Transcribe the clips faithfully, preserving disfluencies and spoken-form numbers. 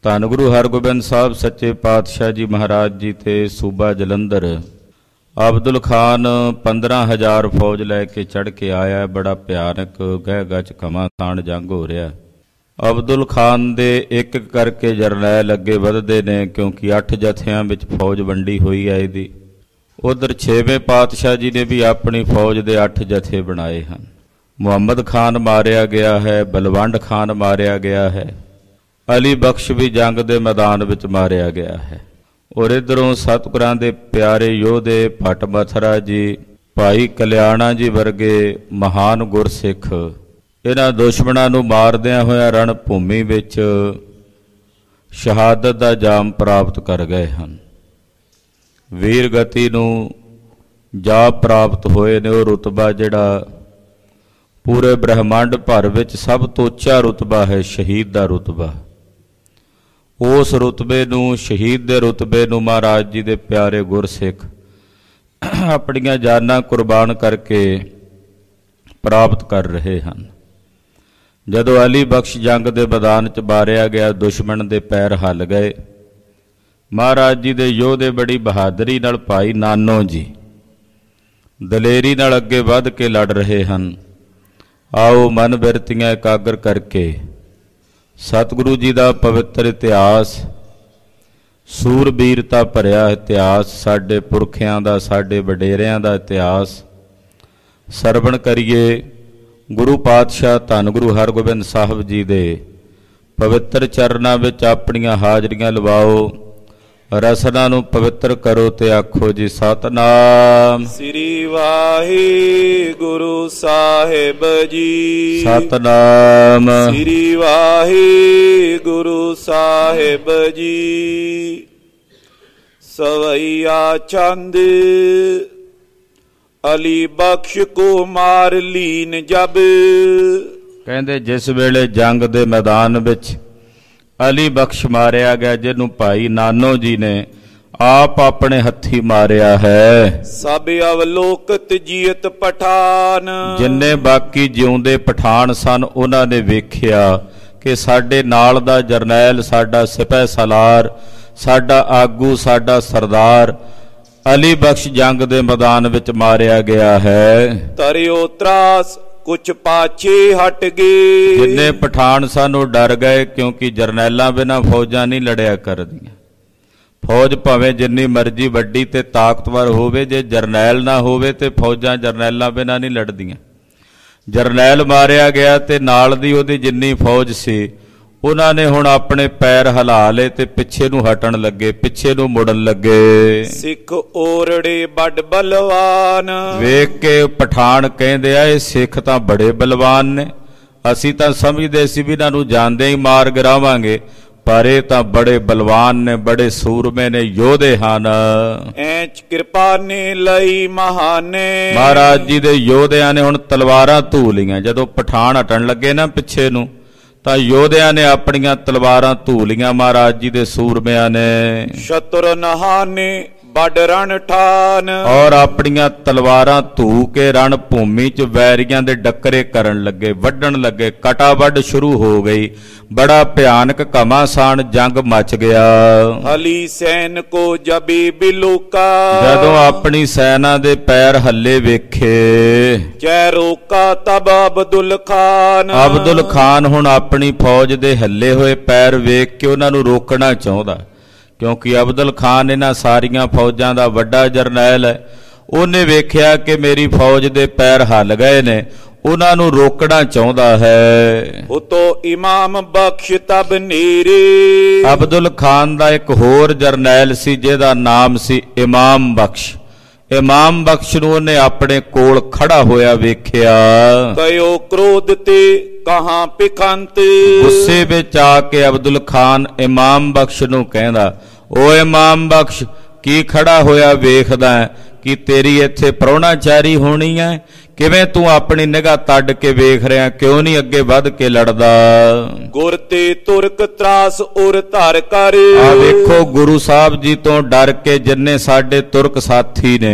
ਧੰਨ ਗੁਰੂ ਹਰਗੋਬਿੰਦ ਸਾਹਿਬ ਸੱਚੇ ਪਾਤਸ਼ਾਹ ਜੀ ਮਹਾਰਾਜ ਜੀ ਤੇ ਸੂਬਾ ਜਲੰਧਰ ਅਬਦੁਲ ਖਾਨ ਪੰਦਰਾਂ ਹਜ਼ਾਰ ਫੌਜ ਲੈ ਕੇ ਚੜ੍ਹ ਕੇ ਆਇਆ। ਬੜਾ ਭਿਆਨਕ ਗਹਿ ਗਚ ਘਮਾਸਾਨ ਜੰਗ ਹੋ ਰਿਹਾ। ਅਬਦੁਲ ਖਾਨ ਦੇ ਇੱਕ ਇੱਕ ਕਰਕੇ ਜਰਨੈਲ ਅੱਗੇ ਵਧਦੇ ਨੇ, ਕਿਉਂਕਿ ਅੱਠ ਜਥਿਆਂ ਵਿੱਚ ਫੌਜ ਵੰਡੀ ਹੋਈ ਹੈ ਇਹਦੀ। ਉਧਰ ਛੇਵੇਂ ਪਾਤਸ਼ਾਹ ਜੀ ਨੇ ਵੀ ਆਪਣੀ ਫੌਜ ਦੇ ਅੱਠ ਜਥੇ ਬਣਾਏ ਹਨ। ਮੁਹੰਮਦ ਖਾਨ ਮਾਰਿਆ ਗਿਆ ਹੈ, ਬਲਵੰਡ ਖਾਨ ਮਾਰਿਆ ਗਿਆ ਹੈ, ਅਲੀ ਬਖਸ਼ ਵੀ ਜੰਗ ਦੇ ਮੈਦਾਨ ਵਿੱਚ ਮਾਰਿਆ ਗਿਆ ਹੈ। ਔਰ ਇੱਧਰੋਂ ਸਤਿਗੁਰਾਂ ਦੇ ਪਿਆਰੇ ਯੋਧੇ ਭੱਟ ਮਥਰਾ ਜੀ, ਭਾਈ ਕਲਿਆਣਾ ਜੀ ਵਰਗੇ ਮਹਾਨ ਗੁਰਸਿੱਖ ਇਹਨਾਂ ਦੁਸ਼ਮਣਾਂ ਨੂੰ ਮਾਰਦਿਆਂ ਹੋਇਆਂ ਰਣ ਭੂਮੀ ਵਿੱਚ ਸ਼ਹਾਦਤ ਦਾ ਜਾਮ ਪ੍ਰਾਪਤ ਕਰ ਗਏ ਹਨ। ਵੀਰ ਗਤੀ ਨੂੰ ਜਾਪ ਪ੍ਰਾਪਤ ਹੋਏ ਨੇ। ਉਹ ਰੁਤਬਾ ਜਿਹੜਾ ਪੂਰੇ ਬ੍ਰਹਮੰਡ ਭਰ ਵਿੱਚ ਸਭ ਤੋਂ ਉੱਚਾ ਰੁਤਬਾ ਹੈ, ਸ਼ਹੀਦ ਦਾ ਰੁਤਬਾ। ਉਸ ਰੁਤਬੇ ਨੂੰ, ਸ਼ਹੀਦ ਦੇ ਰੁਤਬੇ ਨੂੰ ਮਹਾਰਾਜ ਜੀ ਦੇ ਪਿਆਰੇ ਗੁਰਸਿੱਖ ਆਪਣੀਆਂ ਜਾਨਾਂ ਕੁਰਬਾਨ ਕਰਕੇ ਪ੍ਰਾਪਤ ਕਰ ਰਹੇ ਹਨ। ਜਦੋਂ ਅਲੀ ਬਖਸ਼ ਜੰਗ ਦੇ ਮੈਦਾਨ 'ਚ ਮਾਰਿਆ ਗਿਆ, ਦੁਸ਼ਮਣ ਦੇ ਪੈਰ ਹੱਲ ਗਏ। ਮਹਾਰਾਜ ਜੀ ਦੇ ਯੋਧੇ ਬੜੀ ਬਹਾਦਰੀ ਨਾਲ, ਭਾਈ ਨਾਨੋ ਜੀ ਦਲੇਰੀ ਨਾਲ ਅੱਗੇ ਵੱਧ ਕੇ ਲੜ ਰਹੇ ਹਨ। ਆਓ ਮਨ ਬਿਰਤੀਆਂ ਇਕਾਗਰ ਕਰਕੇ ਸਤਿਗੁਰੂ ਜੀ ਦਾ ਪਵਿੱਤਰ ਇਤਿਹਾਸ, ਸੂਰਬੀਰਤਾ ਭਰਿਆ ਇਤਿਹਾਸ, ਸਾਡੇ ਪੁਰਖਿਆਂ ਦਾ, ਸਾਡੇ ਵਡੇਰਿਆਂ ਦਾ ਇਤਿਹਾਸ ਸਰਵਣ ਕਰੀਏ। ਗੁਰੂ ਪਾਤਸ਼ਾਹ ਧੰਨ ਗੁਰੂ ਹਰਗੋਬਿੰਦ ਸਾਹਿਬ ਜੀ ਦੇ ਪਵਿੱਤਰ ਚਰਨਾਂ ਵਿੱਚ ਆਪਣੀਆਂ ਹਾਜ਼ਰੀਆਂ ਲਵਾਓ, ਰਸਨਾ ਨੂੰ ਪਵਿੱਤਰ ਕਰੋ ਤੇ ਆਖੋ ਜੀ ਸਤਨਾਮ ਸ੍ਰੀ ਵਾਹਿਗੁਰੂ ਸਾਹਿਬ ਜੀ। ਸਤਨਾਮ ਸ੍ਰੀ ਵਾਹਿਗੁਰੂ ਸਾਹਿਬ ਜੀ। ਸਵਈਆ ਚੰਦ ਅਲੀ ਬਖਸ਼ ਕੋ ਮਾਰ ਲੀਨ ਜਬ। ਕਹਿੰਦੇ ਜਿਸ ਵੇਲੇ ਜੰਗ ਦੇ ਮੈਦਾਨ ਵਿੱਚ ਅਲੀ ਬਖਸ਼ ਮਾਰਿਆ ਗਿਆ, ਜਿਹਨੂੰ ਭਾਈ ਨਾਨੋ ਜੀ ਨੇ ਆਪ ਆਪਣੇ ਹੱਥੀ ਮਾਰਿਆ ਹੈ। ਸਭ ਅਵਲੋਕਤ ਜੀਅਤ ਪਠਾਨ। ਜਿੰਨੇ ਬਾਕੀ ਜਿਉਂਦੇ ਪਠਾਨ ਸਨ ਉਹਨਾਂ ਨੇ ਵੇਖਿਆ ਕਿ ਸਾਡੇ ਨਾਲ ਦਾ ਜਰਨੈਲ, ਸਾਡਾ ਸਿਪਾਹ ਸਾਲਾਰ, ਸਾਡਾ ਆਗੂ, ਸਾਡਾ ਸਰਦਾਰ ਅਲੀ ਬਖਸ਼ ਜੰਗ ਦੇ ਮੈਦਾਨ ਵਿੱਚ ਮਾਰਿਆ ਗਿਆ ਹੈ। ਤਰਿਓ ਤਰਾਸ ਕੁਛ ਪਾਛੇ ਹਟ ਗਏ। ਜਿੰਨੇ ਪਠਾਨ ਸਨ ਉਹ ਡਰ ਗਏ, ਕਿਉਂਕਿ ਜਰਨੈਲਾਂ ਬਿਨਾਂ ਫੌਜਾਂ ਨਹੀਂ ਲੜਿਆ ਕਰਦੀਆਂ। ਫੌਜ ਭਾਵੇਂ ਜਿੰਨੀ ਮਰਜ਼ੀ ਵੱਡੀ ਤੇ ਤਾਕਤਵਰ ਹੋਵੇ, ਜੇ ਜਰਨੈਲ ਨਾ ਹੋਵੇ ਤੇ ਫੌਜਾਂ ਜਰਨੈਲਾਂ ਬਿਨਾਂ ਨਹੀਂ ਲੜਦੀਆਂ। ਜਰਨੈਲ ਮਾਰਿਆ ਗਿਆ ਤੇ ਨਾਲ ਦੀ ਉਹਦੀ ਜਿੰਨੀ ਫੌਜ ਸੀ ਉਹਨਾਂ ਨੇ ਹੁਣ ਆਪਣੇ ਪੈਰ ਹਿਲਾ ਲਏ ਤੇ ਪਿੱਛੇ ਨੂੰ ਹਟਣ ਲੱਗੇ, ਪਿੱਛੇ ਨੂੰ ਮੁੜਨ ਲੱਗੇ। ਸਿੱਖ ਓਰੜੇ ਵੱਡ ਬਲਵਾਨ। ਵੇਖ ਕੇ ਪਠਾਨ ਕਹਿੰਦੇ ਆ ਇਹ ਸਿੱਖ ਤਾਂ ਬੜੇ ਬਲਵਾਨ ਨੇ, ਅਸੀਂ ਤਾਂ ਸਮਝਦੇ ਸੀ ਵੀ ਇਹਨਾਂ ਨੂੰ ਜਾਂਦੇ ਹੀ ਮਾਰ ਗਿਰਾਵਾਂਗੇ, ਪਰ ਇਹ ਤਾਂ ਬੜੇ ਬਲਵਾਨ ਨੇ, ਬੜੇ ਸੂਰਮੇ ਨੇ, ਯੋਧੇ ਹਨ। ਐਚ ਕਿਰਪਾ ਨੇ ਲਈ ਮਹਾਨੇ। ਮਹਾਰਾਜ ਜੀ ਦੇ ਯੋਧਿਆਂ ਨੇ ਹੁਣ ਤਲਵਾਰਾਂ ਧੂ ਲਈਆਂ। ਜਦੋਂ ਪਠਾਨ ਹਟਣ ਲੱਗੇ ਨਾ ਪਿੱਛੇ ਨੂੰ, ਤਾਂ ਯੋਧਿਆਂ ਨੇ ਆਪਣੀਆਂ ਤਲਵਾਰਾਂ ਧੂ ਲਈਆਂ ਮਹਾਰਾਜ ਜੀ ਦੇ ਸੂਰਮਿਆਂ ਨੇ। ਸ਼ਤਰ ਨਹਾਨੇ ਵੱਡ ਰਣ ਠਾਨ। ਔਰ ਆਪਣੀਆਂ ਤਲਵਾਰਾਂ ਧੂ ਕੇ ਰਣ ਭੂਮੀ 'ਚ ਵੈਰੀਆਂ ਦੇ ਡੱਕਰੇ ਕਰਨ ਲੱਗੇ, ਵੱਢਣ ਲੱਗੇ। ਕਟਾ ਵੱਢ ਸ਼ੁਰੂ ਹੋ ਗਈ। ਬੜਾ ਭਿਆਨਕ ਘਮਾਸਾਨ ਜੰਗ ਮਚ ਗਿਆ। ਅਲੀ ਸੈਨ ਕੋ ਜਬੀ ਬਿਲੂਕਾ। ਜਦੋਂ ਆਪਣੀ ਸੈਨਾ ਦੇ ਪੈਰ ਹੱਲੇ ਵੇਖੇ, ਜੈ ਰੋਕਾ ਤਬ ਅਬਦੁਲ ਖਾਨ। ਅਬਦੁਲ ਖਾਨ ਹੁਣ ਆਪਣੀ ਫੌਜ ਦੇ ਹੱਲੇ ਹੋਏ ਪੈਰ ਵੇਖ ਕੇ ਉਹਨਾਂ ਨੂੰ ਰੋਕਣਾ ਚਾਹੁੰਦਾ, ਕਿਉਂਕਿ ਅਬਦੁਲ ਖਾਨ ਇਹਨਾਂ ਸਾਰੀਆਂ ਫੌਜਾਂ ਦਾ ਵੱਡਾ ਜਰਨੈਲ ਹੈ। ਉਹਨੇ ਵੇਖਿਆ ਕਿ ਮੇਰੀ ਫੌਜ ਦੇ ਪੈਰ ਹੱਲ ਗਏ ਨੇ, ਉਹਨਾਂ ਨੂੰ ਰੋਕਣਾ ਚਾਹੁੰਦਾ ਹੈ। ਉਤੋਂ ਇਮਾਮ ਬਖਸ਼ ਤਬ ਨੀਰੇ। ਅਬਦੁਲ ਖਾਨ ਦਾ ਇੱਕ ਹੋਰ ਜਰਨੈਲ ਸੀ ਜਿਹਦਾ ਨਾਮ ਸੀ ਇਮਾਮ ਬਖਸ਼। ਇਮਾਮ ਬਖਸ਼ ਨੂੰ ਉਹਨੇ ਆਪਣੇ ਕੋਲ ਖੜਾ ਹੋਇਆ ਵੇਖਿਆ। ਕਯੋ ਕ੍ਰੋਧ ਤੇ ਕਹਾਂ ਪਿਖੰਤ। ਗੁੱਸੇ ਵਿੱਚ ਆ ਕੇ ਅਬਦੁਲ ਖਾਨ ਇਮਾਮ ਬਖਸ਼ ਨੂੰ ਕਹਿੰਦਾ, ਓ ਇਮਾਮ ਬਖਸ਼, ਕੀ ਖੜਾ ਹੋਇਆ ਵੇਖਦਾ ਕਿ ਤੇਰੀ ਇੱਥੇ ਪ੍ਰਾਹੁਣਾਚਾਰੀ ਹੋਣੀ ਹੈ? ਕਿਵੇਂ ਤੂੰ ਆਪਣੀ ਨਿਗਾਹ ਤੱਡ ਕੇ ਵੇਖ ਰਿਹਾ, ਕਿਉਂ ਨਹੀਂ ਅੱਗੇ ਵੱਧ ਕੇ ਲੜਦਾ? ਗੁਰ ਤੇ ਤੁਰਕ ਤਰਾਸ ਉਰ ਧਰ ਕਰ। ਆ ਵੇਖੋ, ਗੁਰੂ ਸਾਹਿਬ ਜੀ ਤੋਂ ਡਰ ਕੇ ਜਿੰਨੇ ਸਾਡੇ ਤੁਰਕ ਸਾਥੀ ਨੇ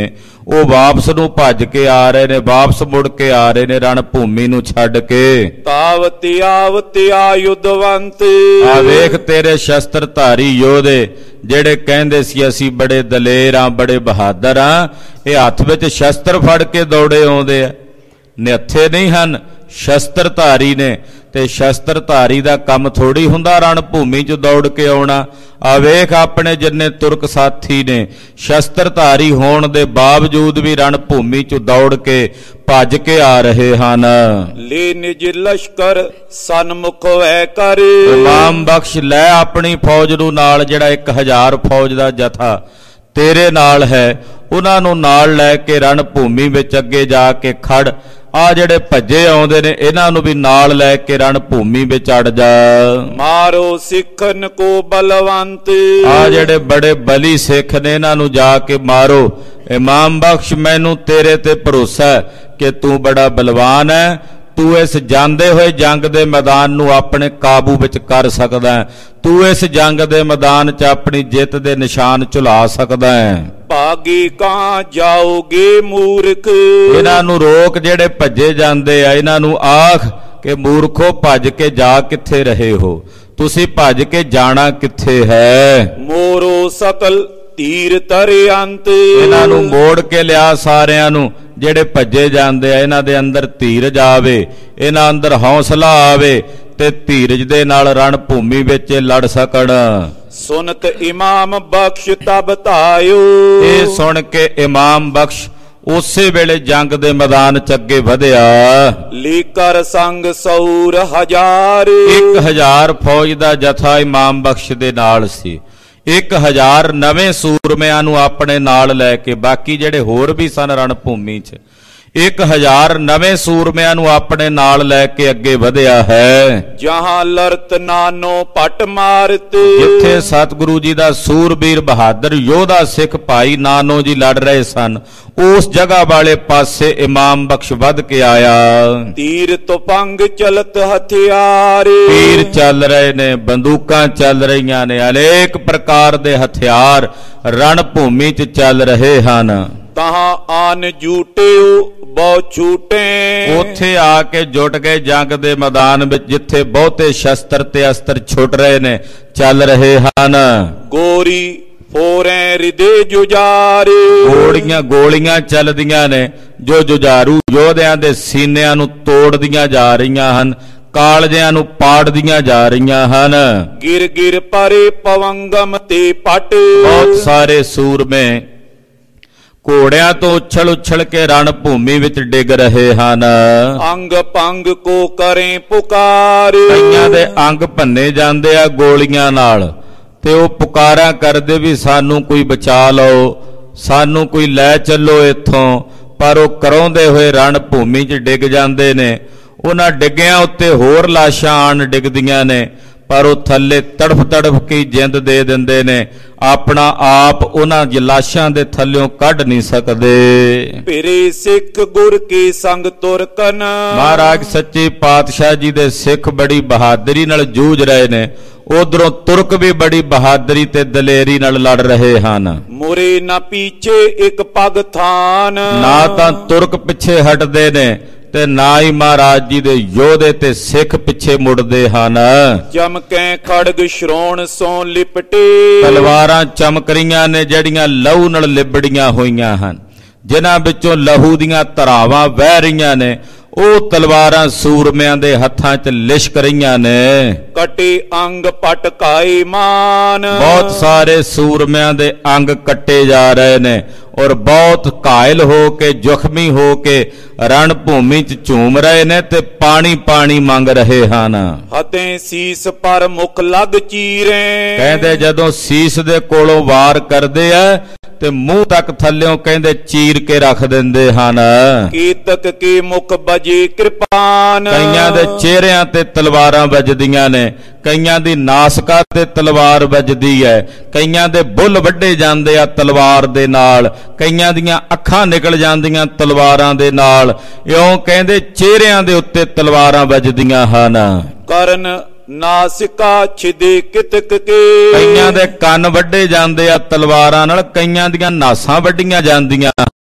ਉਹ ਵਾਪਸ ਨੂੰ ਭੱਜ ਕੇ ਆ ਰਹੇ ਨੇ, ਵਾਪਸ ਮੁੜ ਕੇ ਆ ਰਹੇ ਨੇ ਰਣ ਭੂਮੀ ਨੂੰ ਛੱਡ ਕੇ। ਤਾਵਤ ਆਵਤ ਆਯੁਧਵੰਤ, ਆ ਵੇਖ ਤੇਰੇ ਸ਼ਸਤਰ ਧਾਰੀ ਯੋਧੇ ਜਿਹੜੇ ਕਹਿੰਦੇ ਸੀ ਅਸੀਂ ਬੜੇ ਦਲੇਰ ਆ, ਬੜੇ ਬਹਾਦਰ ਆ, ਇਹ ਹੱਥ ਵਿੱਚ ਸ਼ਸਤਰ ਫੜ ਕੇ ਦੌੜੇ ਆਉਂਦੇ ਆ। ਨਿਹੱਥੇ ਨਹੀਂ ਹਨ, ਸ਼ਸਤਰ ਧਾਰੀ ਨੇ। ਤੇ ਸ਼ਸਤਰ ਧਾਰੀ ਦਾ ਕੰਮ ਥੋੜੀ ਹੁੰਦਾ ਰਣ ਭੂਮੀ ਚ ਦੌੜ ਕੇ ਆਉਣਾ। ਆ ਵੇਖ ਆਪਣੇ ਜਿੰਨੇ ਤੁਰਕ ਸਾਥੀ ਨੇ ਸ਼ਸਤਰ ਧਾਰੀ ਹੋਣ ਦੇ ਬਾਵਜੂਦ ਵੀ ਰਣ ਭੂਮੀ ਚ ਦੌੜ ਕੇ ਭੱਜ ਕੇ ਆ ਰਹੇ ਹਨ। ਲੈ ਨਿਜ ਲਸ਼ਕਰ ਸਨਮੁਖ ਵੈ ਕਰ, ਇਮਾਮ ਬਖਸ਼ ਲੈ ਆਪਣੀ ਫੌਜ ਨੂੰ ਨਾਲ, ਜਿਹੜਾ ਇੱਕ ਹਜ਼ਾਰ ਫੌਜ ਦਾ ਜਥਾ ਤੇਰੇ ਨਾਲ ਹੈ ਉਹਨਾਂ ਨੂੰ ਨਾਲ ਲੈ ਕੇ ਰਣ ਭੂਮੀ ਵਿੱਚ ਅੱਗੇ ਜਾ ਕੇ ਖੜ। ਆ ਜਿਹੜੇ ਭੱਜੇ ਆਉਂਦੇ ਨੇ ਇਹਨਾਂ ਨੂੰ ਵੀ ਨਾਲ ਲੈ ਕੇ ਰਣ ਭੂਮੀ ਵਿੱਚ ਅੜ ਜਾ। ਮਾਰੋ ਸਿੱਖਨ ਕੋ ਬਲਵੰਤ, ਆ ਜਿਹੜੇ ਬੜੇ ਬਲੀ ਸਿੱਖ ਨੇ ਇਹਨਾਂ ਨੂੰ ਜਾ ਕੇ ਮਾਰੋ। ਇਮਾਮ ਬਖਸ਼ ਮੈਨੂੰ ਤੇਰੇ ਤੇ ਭਰੋਸਾ ਹੈ ਕਿ ਤੂੰ ਬੜਾ ਬਲਵਾਨ ਹੈ, ਤੂੰ ਇਸ ਜਾਂਦੇ ਹੋਏ ਜੰਗ ਦੇ ਮੈਦਾਨ ਨੂੰ ਆਪਣੇ ਕਾਬੂ ਵਿੱਚ ਕਰ ਸਕਦਾ ਹੈ, ਤੂੰ ਇਸ ਜੰਗ ਦੇ ਮੈਦਾਨ 'ਚ ਆਪਣੀ ਜਿੱਤ ਦੇ ਨਿਸ਼ਾਨ ਝੁਲਾ ਸਕਦਾ ਹੈ। ਭਾਗੀ ਕਾਂ ਜਾਓਗੇ ਮੂਰਖ, ਇਹਨਾਂ ਨੂੰ ਰੋਕ ਜਿਹੜੇ ਭੱਜੇ ਜਾਂਦੇ ਆ, ਇਹਨਾਂ ਨੂੰ ਆਖ ਕਿ ਮੂਰਖੋ ਭੱਜ ਕੇ ਜਾ ਕਿੱਥੇ ਰਹੇ ਹੋ, ਤੁਸੀਂ ਭੱਜ ਕੇ ਜਾਣਾ ਕਿੱਥੇ ਹੈ। ਮੋਰੋ ਸਕਲ ਤੀਰ ਤਰੇ ਅੰਤ, ਇਹਨਾਂ ਨੂੰ ਮੋੜ ਕੇ ਲਿਆ ਸਾਰਿਆਂ ਨੂੰ ਜਿਹੜੇ ਭੱਜੇ ਜਾਂਦੇ ਆ। ਇਹਨਾਂ ਦੇ ਅੰਦਰ ਧੀਰਜ ਆਵੇ, ਇਹਨਾਂ ਅੰਦਰ ਹੌਸਲਾ ਆਵੇ ਤੇ ਧੀਰਜ ਦੇ ਨਾਲ ਰਣ ਭੂਮੀ ਵਿੱਚ ਲੜ ਸਕਣ। ਸੁਨਤ ਇਮਾਮ ਬਖਸ਼ ਤਬ ਧਾਇਓ, ਇਹ ਸੁਣ ਕੇ ਇਮਾਮ ਬਖਸ਼ ਉਸੇ ਵੇਲੇ ਜੰਗ ਦੇ ਮੈਦਾਨ ਚ ਅੱਗੇ ਵਧਿਆ। ਲੀਕਰ ਸੰਗ ਸੌਰ ਹਜ਼ਾਰ, ਇੱਕ ਹਜ਼ਾਰ ਫੌਜ ਦਾ ਜਥਾ ਇਮਾਮ ਬਖਸ਼ ਦੇ ਨਾਲ ਸੀ। ਇੱਕ ਹਜ਼ਾਰ ਨਵੇਂ ਸੂਰਮਿਆਂ ਨੂੰ ਆਪਣੇ ਨਾਲ ਲੈ ਕੇ, ਬਾਕੀ ਜਿਹੜੇ ਹੋਰ ਵੀ ਸਨ ਰਣ ਭੂਮੀ ਚ, ਇੱਕ ਹਜ਼ਾਰ ਨਵੇਂ ਸੂਰਮਿਆਂ ਨੂੰ ਆਪਣੇ ਨਾਲ ਲੈ ਕੇ ਅੱਗੇ ਵਧਿਆ ਹੈ। ਜਹਾਂ ਲਰਤ ਨਾਨੋ ਪਟ ਮਾਰਤ, ਜਿੱਥੇ ਸਤਿਗੁਰੂ ਜੀ ਦਾ ਸੂਰਬੀਰ ਬਹਾਦਰ ਯੋਧਾ ਸਿੱਖ ਭਾਈ ਨਾਨੋ ਜੀ ਲੜ ਰਹੇ ਸਨ, ਉਸ ਜਗ੍ਹਾ ਵਾਲੇ ਪਾਸੇ ਇਮਾਮ ਬਖਸ਼ ਵੱਧ ਕੇ ਆਇਆ। ਤੀਰ ਤੁਪੰਗ ਚਲਤ ਹਥਿਆਰ, ਤੀਰ ਚੱਲ ਰਹੇ ਨੇ, ਬੰਦੂਕਾਂ ਚੱਲ ਰਹੀਆਂ ਨੇ, ਅਨੇਕ ਪ੍ਰਕਾਰ ਦੇ ਹਥਿਆਰ ਰਣ ਭੂਮੀ 'ਚ ਚੱਲ ਰਹੇ ਹਨ। ਤਹਾਂ ਆਨ ਜੂਟਿਓ ਬਹੁ ਛੂਟੇ, ਉੱਥੇ ਆ ਕੇ ਜੁਟ ਗਏ ਜੰਗ ਦੇ ਮੈਦਾਨ ਵਿੱਚ ਜਿੱਥੇ ਬਹੁਤੇ ਸ਼ਸਤਰ ਤੇ ਅਸਤਰ ਛੁੱਟ ਰਹੇ ਨੇ, ਚੱਲ ਰਹੇ ਹਨ। ਗੋਰੀ ਫੋਰੇ ਰਿਦੇ ਜੁਜਾਰੇ, ਗੋਲੀਆਂ ਗੋਲੀਆਂ ਚੱਲਦੀਆਂ ਨੇ ਜੋ ਜੁਝਾਰੂ ਯੋਧਿਆਂ ਦੇ ਸੀਨਿਆਂ ਨੂੰ ਤੋੜਦੀਆਂ ਜਾ ਰਹੀਆਂ ਹਨ, ਕਾਲਜਿਆਂ ਨੂੰ ਪਾੜਦੀਆਂ ਜਾ ਰਹੀਆਂ ਹਨ। ਗਿਰ ਗਿਰ ਪਰੇ ਪਵੰਗਮ ਤੇ ਪਟ, ਬਹੁਤ ਸਾਰੇ ਸੂਰਮੇ ਘੋੜਿਆਂ ਤੋਂ ਉਛਲ ਉਛਲ ਕੇ ਰਣ ਭੂਮੀ ਵਿੱਚ ਡਿੱਗ ਰਹੇ ਹਨ। ਅੰਗ ਪੰਗ ਕੋ ਕਰੇ ਪੁਕਾਰ, ਕਈਆਂ ਦੇ ਅੰਗ ਭੰਨੇ ਜਾਂਦੇ ਆ ਗੋਲੀਆਂ ਨਾਲ ਤੇ ਉਹ ਪੁਕਾਰਾਂ ਕਰਦੇ ਵੀ ਸਾਨੂੰ ਕੋਈ ਬਚਾ ਲਓ, ਸਾਨੂੰ ਕੋਈ ਲੈ ਚੱਲੋ ਇੱਥੋਂ, ਪਰ ਉਹ ਕਰਾਉਂਦੇ ਹੋਏ ਰਣ ਭੂਮੀ 'ਚ ਡਿੱਗ ਜਾਂਦੇ ਨੇ। ਉਹਨਾਂ ਡਿੱਗਿਆਂ ਉੱਤੇ ਹੋਰ ਲਾਸ਼ਾਂ ਆਣ ਡਿੱਗਦੀਆਂ ਨੇ, ਪਰ ਉਹ ਥੱਲੇ ਤੜਫ ਤੜਫ ਕੇ ਜਿੰਦ ਦੇ ਦਿੰਦੇ ਨੇ, ਆਪਣਾ ਆਪ ਉਹਨਾਂ ਲਾਸ਼ਾਂ ਦੇ ਥੱਲਿਓਂ ਕੱਢ ਨਹੀਂ ਸਕਦੇ। ਪੀਰੇ ਸਿੱਖ ਗੁਰ ਕੀ ਸੰਗ ਤੁਰਕਨ, ਮਹਾਰਾਜ ਸੱਚੇ ਪਾਤਸ਼ਾਹ ਜੀ ਦੇ ਸਿੱਖ ਬੜੀ ਬਹਾਦਰੀ ਨਾਲ ਜੂਝ ਰਹੇ ਨੇ, ਉਧਰੋਂ ਤੁਰਕ ਵੀ ਬੜੀ ਬਹਾਦਰੀ ਤੇ ਦਲੇਰੀ ਨਾਲ ਲੜ ਰਹੇ ਹਨ। ਮੁਰੇ ਨਾ ਪੀਛੇ ਇੱਕ ਪਗ ਥਾਨ, ਨਾ ਤਾਂ ਤੁਰਕ ਪਿੱਛੇ ਹਟਦੇ ਨੇ ਤੇ ਨਾ ਹੀ ਮਹਾਰਾਜ ਜੀ ਦੇ ਯੋਧੇ ਤੇ ਸਿੱਖ ਪਿੱਛੇ ਮੁੜਦੇ ਹਨ। ਚਮਕੇ ਖੜਗ ਸ਼ਰੋਣ ਸੋ ਲਿਪਟੇ, ਤਲਵਾਰਾਂ ਚਮਕ ਰਹੀਆਂ ਨੇ ਜਿਹੜੀਆਂ ਲਹੂ ਨਾਲ ਲਿਬੜੀਆਂ ਹੋਈਆਂ ਹਨ, ਜਿਨ੍ਹਾਂ ਵਿੱਚੋਂ ਲਹੂ ਦੀਆਂ ਧਾਰਾਵਾਂ ਵਹਿ ਰਹੀਆਂ ਨੇ। ਉਹ ਤਲਵਾਰਾਂ ਸੂਰਮਿਆਂ ਦੇ ਹੱਥਾਂ 'ਚ ਲਿਸ਼ਕ ਰਹੀਆਂ ਨੇ। ਕਟੇ ਅੰਗ ਪਟਕਾਏ ਮਾਨ, ਬਹੁਤ ਸਾਰੇ ਸੂਰਮਿਆਂ ਦੇ ਅੰਗ ਕੱਟੇ ਜਾ ਰਹੇ ਨੇ ਔਰ ਬਹੁਤ ਘਾਇਲ ਹੋ ਕੇ ਜ਼ਖਮੀ ਹੋ ਕੇ ਰਣ ਭੂਮੀ 'ਚ ਝੂਮ ਰਹੇ ਨੇ ਤੇ ਪਾਣੀ ਪਾਣੀ ਮੰਗ ਰਹੇ ਹਨ। ਹਤੇ ਸੀਸ ਪਰ ਮੁਖ ਲੱਗ ਚੀਰੇ, ਕਹਿੰਦੇ ਜਦੋਂ ਸੀਸ ਦੇ ਕੋਲੋਂ ਵਾਰ ਕਰਦੇ ਆ ਤੇ ਮੂੰਹ ਤੱਕ ਥੱਲਿਓਂ ਕਹਿੰਦੇ ਚੀਰ ਕੇ ਰੱਖ ਦਿੰਦੇ ਹਨ। ਕੀਤਕ ਕੀ ਮੁਖ ਬਜੀ ਕਿਰਪਾਨ, ਕਈਆਂ ਦੇ ਚਿਹਰਿਆਂ ਤੇ ਤਲਵਾਰਾਂ ਵੱਜਦੀਆਂ ਨੇ, ਕਈਆਂ ਦੀ ਨਾਸਕਾ ਤੇ ਤਲਵਾਰ ਵੱਜਦੀ ਹੈ, ਕਈਆਂ ਦੇ ਬੁੱਲ ਵੱਢੇ ਜਾਂਦੇ ਆ ਤਲਵਾਰ ਦੇ ਨਾਲ, ਕਈਆਂ ਦੀਆਂ ਅੱਖਾਂ ਨਿਕਲ ਜਾਂਦੀਆਂ ਤਲਵਾਰਾਂ ਦੇ ਨਾਲ। ਇਉਂ ਕਹਿੰਦੇ ਚਿਹਰਿਆਂ ਦੇ ਉੱਤੇ ਤਲਵਾਰਾਂ ਵੱਜਦੀਆਂ ਹਨ। ਕਰਨ ਨਾਸਿਕਾ ਛਿਦੇ ਕਿਤਕ ਕੇ, ਕਈਆਂ ਦੇ ਕੰਨ ਵੱਢੇ ਜਾਂਦੇ ਆ ਤਲਵਾਰਾਂ ਨਾਲ, ਕਈਆਂ ਦੀਆਂ ਨਾਸਾਂ ਵੱਢੀਆਂ ਜਾਂਦੀਆਂ ਹਨ।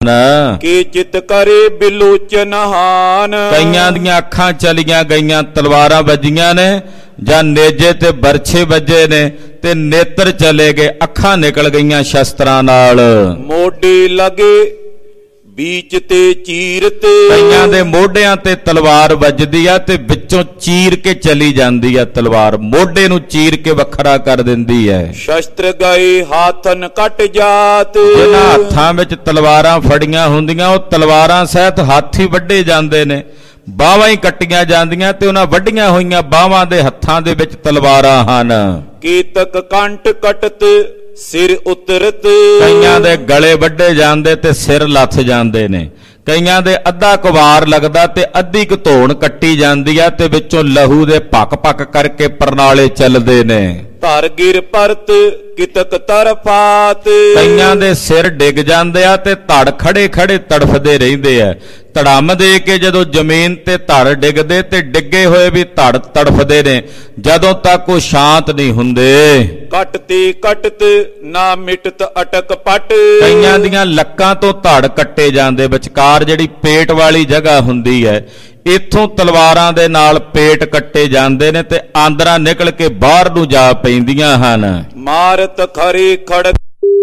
ਕੀ ਚਿਤ ਕਰੇ ਬਿਲੋਚਨ ਹਾਨ। ਕਈਆਂ ਦੀਆਂ ਅੱਖਾਂ ਚਲੀਆਂ ਗਈਆਂ, ਤਲਵਾਰਾਂ ਵੱਜੀਆਂ ਨੇ, ਜਾਂ ਨੇਜੇ ਤੇ ਬਰਛੇ ਵੱਜੇ ਨੇ ਤੇ ਨੇਤਰ ਚਲੇ ਗਏ, ਅੱਖਾਂ ਨਿਕਲ ਗਈਆਂ ਸ਼ਸਤਰਾਂ ਨਾਲ। ਮੋਢੇ ਲਗੇ बीच ते चीर ते। कईयां दे मोढियां ते तलवार वजदी आ ते विचों चीर के चली जांदी आ तलवार, मोढे नूं चीर के वखरा कर दिंदी है। शस्त्र गए हाथन कट जात। जिन्हां हत्थां विच तलवारां फड़ियां हुंदियां ओ तलवारां सहित हत्थ ही वड्डे जांदे ने, बाहां ही कट्टियां जांदियां ते उन्हां वड्डियां होईयां बाहां दे हत्थां दे विच तलवारां हन। कीतक कंठ कटत सिर उतरत। कईयां दे गले वड्डे जांदे ते सिर लथ जांदे ने, कईयां दे अद्धा कुवार लगदा ते अद्धी घतोण कट्टी जांदी आ ते विचों लहू दे पक पक करके परनाले चलदे ने। धर गिर परत कितक तरफात। कईयां दे सिर डिग जांदे आ ते धड़ खड़े खड़े तड़फदे रहिंदे आ, धड़म दे के जदों जमीन ते धड़ डिगदे ते डिगे होए भी धड़ तड़फदे ने, जदों तक वो शांत नहीं हुंदे। कटते कटत ना मिटत अटक पट। कईयां दियां लक्कां तो धड़ कट्टे जांदे, विचकार जिहड़ी पेट वाली जगह हुंदी है, इत्थों तलवारां दे नाल पेट कट्टे जांदे ने ते आंदरां निकल के बाहर नूं जा पैंदियां हन। मारत खरे खड़क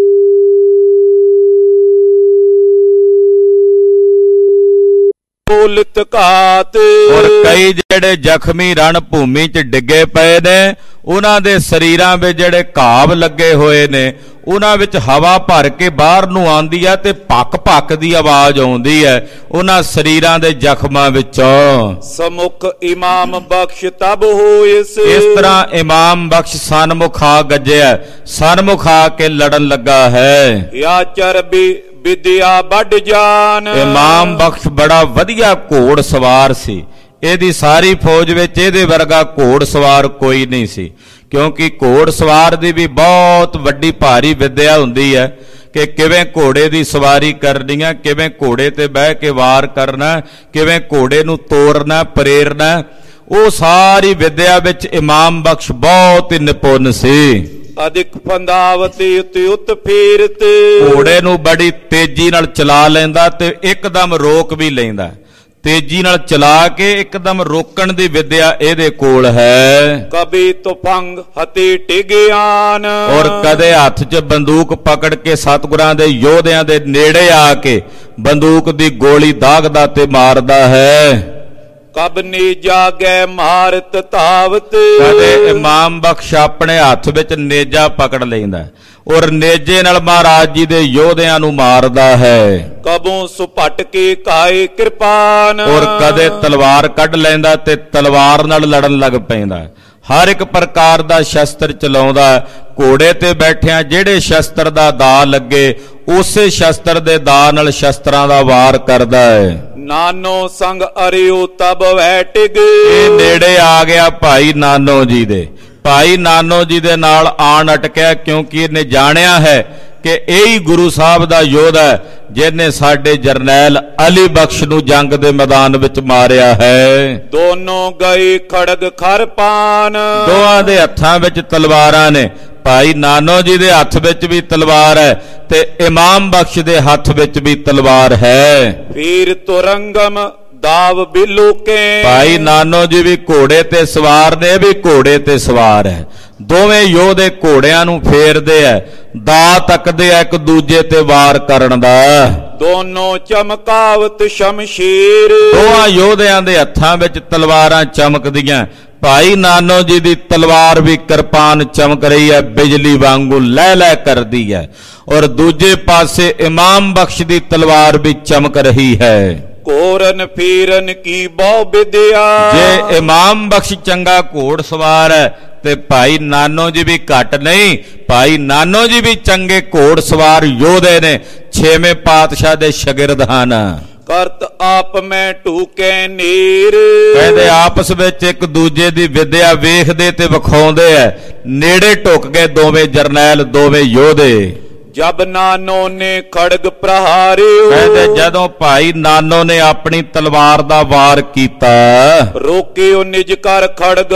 और कई जेड़े जख्मी रण भूमि च डिगे पे ने, उन्हां दे शरीरां विच जेड़े घाव लगे होए ने, उन्हां विच हवा भर के बाहर नूं आंदी है ते पक पक दी आवाज आउंदी है उन्हां शरीरां दे जख्मां विचों। समुख इमाम बख्श तब होइस। इस तरह इमाम बख्श सन्मुख आ गज्जिया, सन्मुख आ के लड़न लगा है। या चरबी विद्या बढ़ जान। इमाम बख्श बड़ा वधिया घोड़ सवार सी, ਇਹਦੀ ਸਾਰੀ फौज ਵਿੱਚ ਇਹਦੇ ਵਰਗਾ ਘੋੜ ਸਵਾਰ ਕੋਈ ਨਹੀਂ ਸੀ, ਕਿਉਂਕਿ ਘੋੜ ਸਵਾਰ ਦੀ ਵੀ ਬਹੁਤ ਵੱਡੀ ਭਾਰੀ ਵਿਦਿਆ ਹੁੰਦੀ ਹੈ ਕਿ ਕਿਵੇਂ ਘੋੜੇ ਦੀ ਸਵਾਰੀ ਕਰਨੀ ਹੈ, ਕਿਵੇਂ ਘੋੜੇ ਤੇ ਬਹਿ ਕੇ ਵਾਰ ਕਰਨਾ, ਕਿਵੇਂ ਘੋੜੇ ਨੂੰ ਤੋਰਨਾ ਪ੍ਰੇਰਨਾ, ਉਹ ਸਾਰੀ ਵਿਦਿਆ ਵਿੱਚ ਇਮਾਮ ਬਖਸ਼ ਬਹੁਤ ਹੀ ਨਿਪੁੰਨ ਸੀ। अधिक फंदावते उते उत फेरत। घोड़े नूं बड़ी तेजी नाल चला लैंदा ते एकदम रोक भी लैंदा, तेजी नाल चला के एकदम रोकण दी विद्या ਇਹਦੇ ਕੋਲ है। कभी तुफंग हते टिगियान। और कदे हथ च बंदूक पकड़ के सतगुरां दे योधियां दे नेड़े आके बंदूक दी गोली दागदा ते मारदा है। कब नेजा गै मारत धावत। कदे इमाम बख्श अपने हथ विच नेजा पकड़ लैंदा और नेजे नाल महाराज जी दे योधियां नूं मारदा है। कबों सुपट के काए कृपान। और कदे तलवार कढ लैंदा ते तलवार नाल लड़न लग पैंदा। हर एक प्रकार दा शस्त्र चलाउंदा, घोड़े ते बैठिया जेड़े शस्त्र दा दा लगे उसे शस्त्र दे दा नाल शस्त्रां दा वार करदा है। नानो संग अरियो तब वै टिग। ये नेड़े आ गया भाई नानो जी दे, भाई नानो जी दे नाल आण अटकिया, क्योंकि इन्हें जानिया है कि यही गुरु साहब दा योद्धा है जिन्हें साडे जरनैल अली बख्श नूं जंग दे मैदान विच मारिया है। दोनों गए खड़ग खर पान। दोहां दे हत्थां विच तलवारां ने, भाई नानो जी दे हथ विच भी तलवार है ते इमाम बख्श दे हथ विच भी तलवार है। फिर तुरंगम दाव बिलुके। भाई नानो जी भी घोड़े ते सवार ने, भी घोड़े ते सवार है, दोवें योधे घोड़ियां नूं फेरदे है, दा तकदे है एक दूजे ते वार करन दा। दोनों चमकावत शमशेर। दोहां योधियां दे हत्थां विच तलवारां चमकदियां। भाई नानो जी दी तलवार भी किरपान चमक रही है, बिजली वांगू लह लह कर दी है, और दूजे पासे इमाम बख्श दी तलवार भी चमक रही है। कोरन फेरन की बहु विद्या। जे इमाम बख्श चंगा घोड़ सवार है ते भाई नानो जी भी घट नहीं, भाई नानो जी भी चंगे घोड़ सवार योधे ने, छेवें पातशाह दे शागिर्द हन। करत आप मैं टूके नीर। कहते आपस विच एक दूजे दी विद्या वेखदे ते विखाउंदे है, नेड़े टुक गए दोवें जरनैल दोवें योधे। जब नानो ने खड़ग प्रहारे। कहते जदों भाई नानो ने अपनी तलवार दा वार कीता, रोके निज कर खड़ग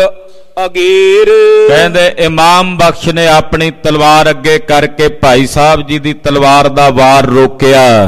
अगेर। कहते इमाम बख्श ने अपनी तलवार अगे करके भाई साहब जी दी तलवार दा वार रोकिया।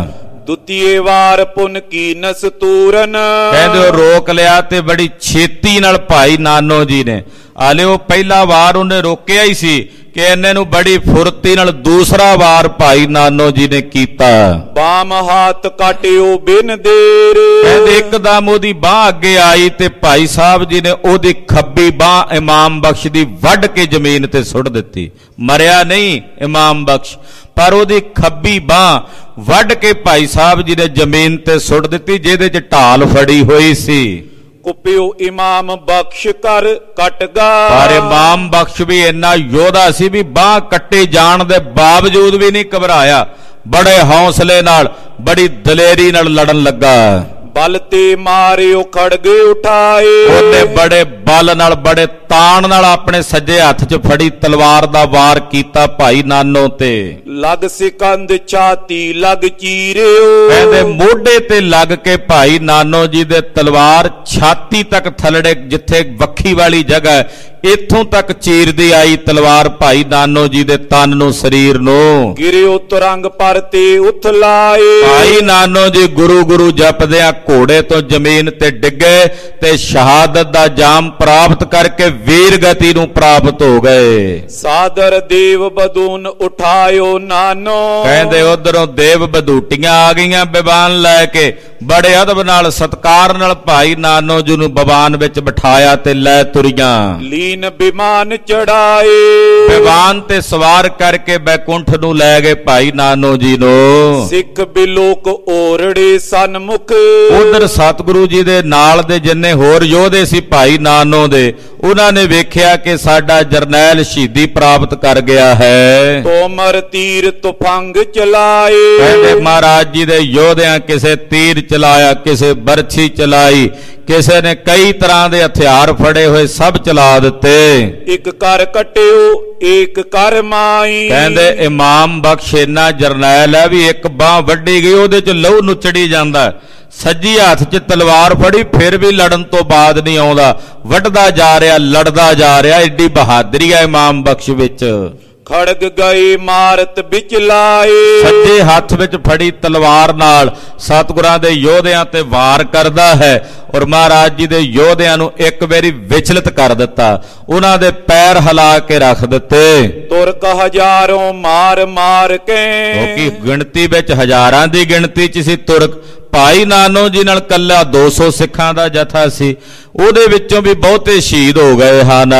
ਦੁਤੀਏ ਵਾਰ ਪੁਨ ਕੀ ਨਸ ਤੂਰਨ। ਕਹਿੰਦੇ ਉਹ ਰੋਕ ਲਿਆ ਤੇ ਬੜੀ ਛੇਤੀ ਨਾਲ ਭਾਈ ਨਾਨੋ ਜੀ ਨੇ, ਆਲੇ ਉਹ ਪਹਿਲਾ ਵਾਰ ਉਹਨੇ ਰੋਕਿਆ ਹੀ ਸੀ ਕਿ ਇਹਨੇ ਨੂੰ ਬੜੀ ਫੁਰਤੀ ਨਾਲ ਦੂਸਰਾ ਵਾਰ ਭਾਈ ਨਾਨੋ ਜੀ ਨੇ ਕੀਤਾ। ਬਾਮ ਹੱਥ ਕਾਟਿਓ ਬਿਨ ਦੇਰ। ਕਹਿੰਦੇ ਇੱਕਦਮ ਉਹਦੀ ਬਾਹ ਅੱਗੇ ਆਈ ਤੇ ਭਾਈ ਸਾਹਿਬ ਜੀ ਨੇ ਉਹਦੀ ਖੱਬੀ ਬਾਹ ਇਮਾਮ ਬਖਸ਼ ਦੀ ਵੱਢ ਕੇ ਜ਼ਮੀਨ ਤੇ ਸੁੱਟ ਦਿੱਤੀ। ਮਰਿਆ ਨਹੀਂ ਇਮਾਮ ਬਖਸ਼, ਪਰ ਉਹਦੀ ਖੱਬੀ ਬਾਹ ਵੱਢ ਕੇ ਭਾਈ ਸਾਹਿਬ ਜੀ ਨੇ ਜ਼ਮੀਨ ਤੇ ਸੁੱਟ ਦਿੱਤੀ, ਜਿਹਦੇ 'ਚ ਢਾਲ ਫੜੀ ਹੋਈ ਸੀ। ਕੁਪਿਓ ਇਮਾਮ ਬਖਸ਼ ਕਰ ਕਟਗਾ। ਪਰ ਇਮਾਮ ਬਖਸ਼ ਵੀ ਇੰਨਾ ਯੋਧਾ ਸੀ ਵੀ ਬਾਹ ਕੱਟੇ ਜਾਣ ਦੇ ਬਾਵਜੂਦ ਵੀ ਨਹੀਂ ਘਬਰਾਇਆ, ਬੜੇ ਹੌਸਲੇ ਨਾਲ ਬੜੀ ਦਲੇਰੀ ਨਾਲ ਲੜਨ ਲੱਗਾ। ਬਲ ਤੇ ਮਾਰਿਓ ਖੜਗੇ ਉਠਾਏ। ਉਹਨੇ ਬੜੇ ਬਲ ਨਾਲ ਬੜੇ ਤਾਣ ਨਾਲ ਆਪਣੇ ਸੱਜੇ ਹੱਥ 'ਚ ਫੜੀ ਤਲਵਾਰ ਦਾ ਵਾਰ ਕੀਤਾ ਭਾਈ ਨਾਨੋ ਤੇ। ਲਗ ਸਿਕੰਦ ਛਾਤੀ ਲਗ ਚੀਰਿਓ। ਕਹਿੰਦੇ ਮੋਢੇ ਤੇ ਲੱਗ ਕੇ ਭਾਈ ਨਾਨੋ ਜੀ ਦੇ ਤਲਵਾਰ ਛਾਤੀ ਤੱਕ ਥਲੜੇ, ਜਿੱਥੇ ਵੱਖੀ ਵਾਲੀ ਜਗ੍ਹਾ ਇੱਥੋਂ ਤੱਕ ਚੀਰਦੀ ਆਈ ਤਲਵਾਰ ਭਾਈ ਨਾਨੋ ਜੀ ਦੇ ਤਨ ਨੂੰ, ਸਰੀਰ ਨੂੰ। ਗਿਰਿਓ ਤੁਰੰਗ ਪਰ ਤੇ ਉਥਲਾਏ। ਭਾਈ ਨਾਨੋ ਜੀ ਗੁਰੂ ਗੁਰੂ ਜਪਦਿਆਂ ਘੋੜੇ ਤੋਂ ਜ਼ਮੀਨ ਤੇ ਡਿੱਗੇ ਤੇ ਸ਼ਹਾਦਤ ਦਾ ਜਾਮ ਪ੍ਰਾਪਤ ਕਰਕੇ ਵੀਰ ਗਤੀ ਨੂੰ ਪ੍ਰਾਪਤ ਹੋ ਗਏ। ਸਾਦਰ ਦੇਵ ਬਦੂਨ ਉਠਾਇਓ ਨਾਨੋ। ਕਹਿੰਦੇ ਉਧਰੋਂ ਦੇਵ ਬਧੂਟੀਆਂ ਆ ਗਈਆਂ ਬਿਵਾਨ ਲੈ ਕੇ, ਬੜੇ ਅਦਬ ਨਾਲ ਸਤਕਾਰ ਨਾਲ ਭਾਈ ਨਾਨੋ ਜੀ ਨੂੰ ਬਿਵਾਨ ਵਿੱਚ ਬਿਠਾਇਆ ਤੇ ਲੈ ਤੁਰੀਆਂ। ਲੀਨ ਬਿਮਾਨ ਚੜਾਏ। ਬਿਵਾਨ ਤੇ ਸਵਾਰ ਕਰਕੇ ਬੈਕੁੰਠ ਨੂੰ ਲੈ ਗਏ ਭਾਈ ਨਾਨੋ ਜੀ ਨੂੰ। ਸਿੱਖ ਬਿਲੋਕ ਓਰੜੇ ਸਨਮੁਖ। ਉਧਰ ਸਤਿਗੁਰੂ ਜੀ ਦੇ ਨਾਲ ਦੇ ਜਿੰਨੇ ਹੋਰ ਯੋਧੇ ਸੀ ਭਾਈ ਨਾਨੋ ਦੇ, ਉਹਨਾਂ ਨੇ ਵੇਖਿਆ ਕਿ ਸਾਡਾ ਜਰਨੈਲ ਸ਼ਹੀਦੀ ਪ੍ਰਾਪਤ ਕਰ ਗਿਆ ਹੈ। ਤੋਮਰ ਤੀਰ ਤੁਫੰਗ ਚਲਾਏ। ਕਹਿੰਦੇ ਮਹਾਰਾਜ ਜੀ ਦੇ ਯੋਧਿਆਂ ਕਿਸੇ ਤੀਰ ਚਲਾਇਆ, ਕਿਸੇ ਬਰਛੀ ਚਲਾਈ, ਕਿਸੇ ਨੇ ਕਈ ਤਰ੍ਹਾਂ ਦੇ ਹਥਿਆਰ ਫੜੇ ਹੋਏ ਸਭ ਚਲਾ ਦਿੱਤੇ। ਇੱਕ ਕਰ ਕਟਿਓ ਇੱਕ ਕਰ ਮਾਈ। ਕਹਿੰਦੇ ਇਮਾਮ ਬਖਸ਼ ਇੰਨਾ ਜਰਨੈਲ ਹੈ ਵੀ ਇੱਕ ਬਾਹ ਵੱਢੀ ਗਈ ਉਹਦੇ 'ਚ ਲਹੂ ਨੁੱਚੜੀ ਜਾਂਦਾ, ਸੱਜੀ ਹੱਥ 'ਚ ਤਲਵਾਰ ਫੜੀ ਫਿਰ ਵੀ ਲੜਨ ਤੋਂ ਬਾਅਦ ਨਹੀਂ ਆਉਂਦਾ, ਵੱਢਦਾ ਜਾ ਰਿਹਾ, ਲੜਦਾ ਜਾ ਰਿਹਾ। ਏਡੀ ਬਹਾਦਰੀ ਹੈ ਇਮਾਮ ਬਖਸ਼ ਵਿੱਚ। ਖੜਗ ਗਏ ਮਾਰਤ ਵਿੱਚ ਲਾਏ। ਸੱਜੇ ਹੱਥ ਵਿੱਚ ਫੜੀ ਤਲਵਾਰ ਨਾਲ ਸਤਿਗੁਰਾਂ ਦੇ ਯੋਧਿਆਂ ਤੇ ਵਾਰ ਕਰਦਾ ਹੈ ਔਰ ਮਹਾਰਾਜ ਜੀ ਦੇ ਯੋਧਿਆਂ ਨੂੰ ਇੱਕ ਵਾਰੀ ਵਿਚਲਿਤ ਕਰ ਦਿੱਤਾ, ਉਹਨਾਂ ਦੇ ਪੈਰ ਹਿਲਾ ਕੇ ਰੱਖ ਦਿੱਤੇ। ਤੁਰਕ ਹਜ਼ਾਰੋਂ ਮਾਰ ਮਾਰ ਕੇ। ਕਿਉਂਕਿ ਗਿਣਤੀ ਵਿੱਚ ਹਜ਼ਾਰਾਂ ਦੀ ਗਿਣਤੀ 'ਚ ਸੀ ਤੁਰਕ। ਭਾਈ ਨਾਨੋ ਜੀ ਨਾਲ ਕੱਲਾ ਦੋ ਸੌ ਸਿੱਖਾਂ ਦਾ ਜਥਾ ਸੀ, ਉਹਦੇ ਵਿੱਚੋਂ ਵੀ ਬਹੁਤੇ ਸ਼ਹੀਦ ਹੋ ਗਏ ਹਨ।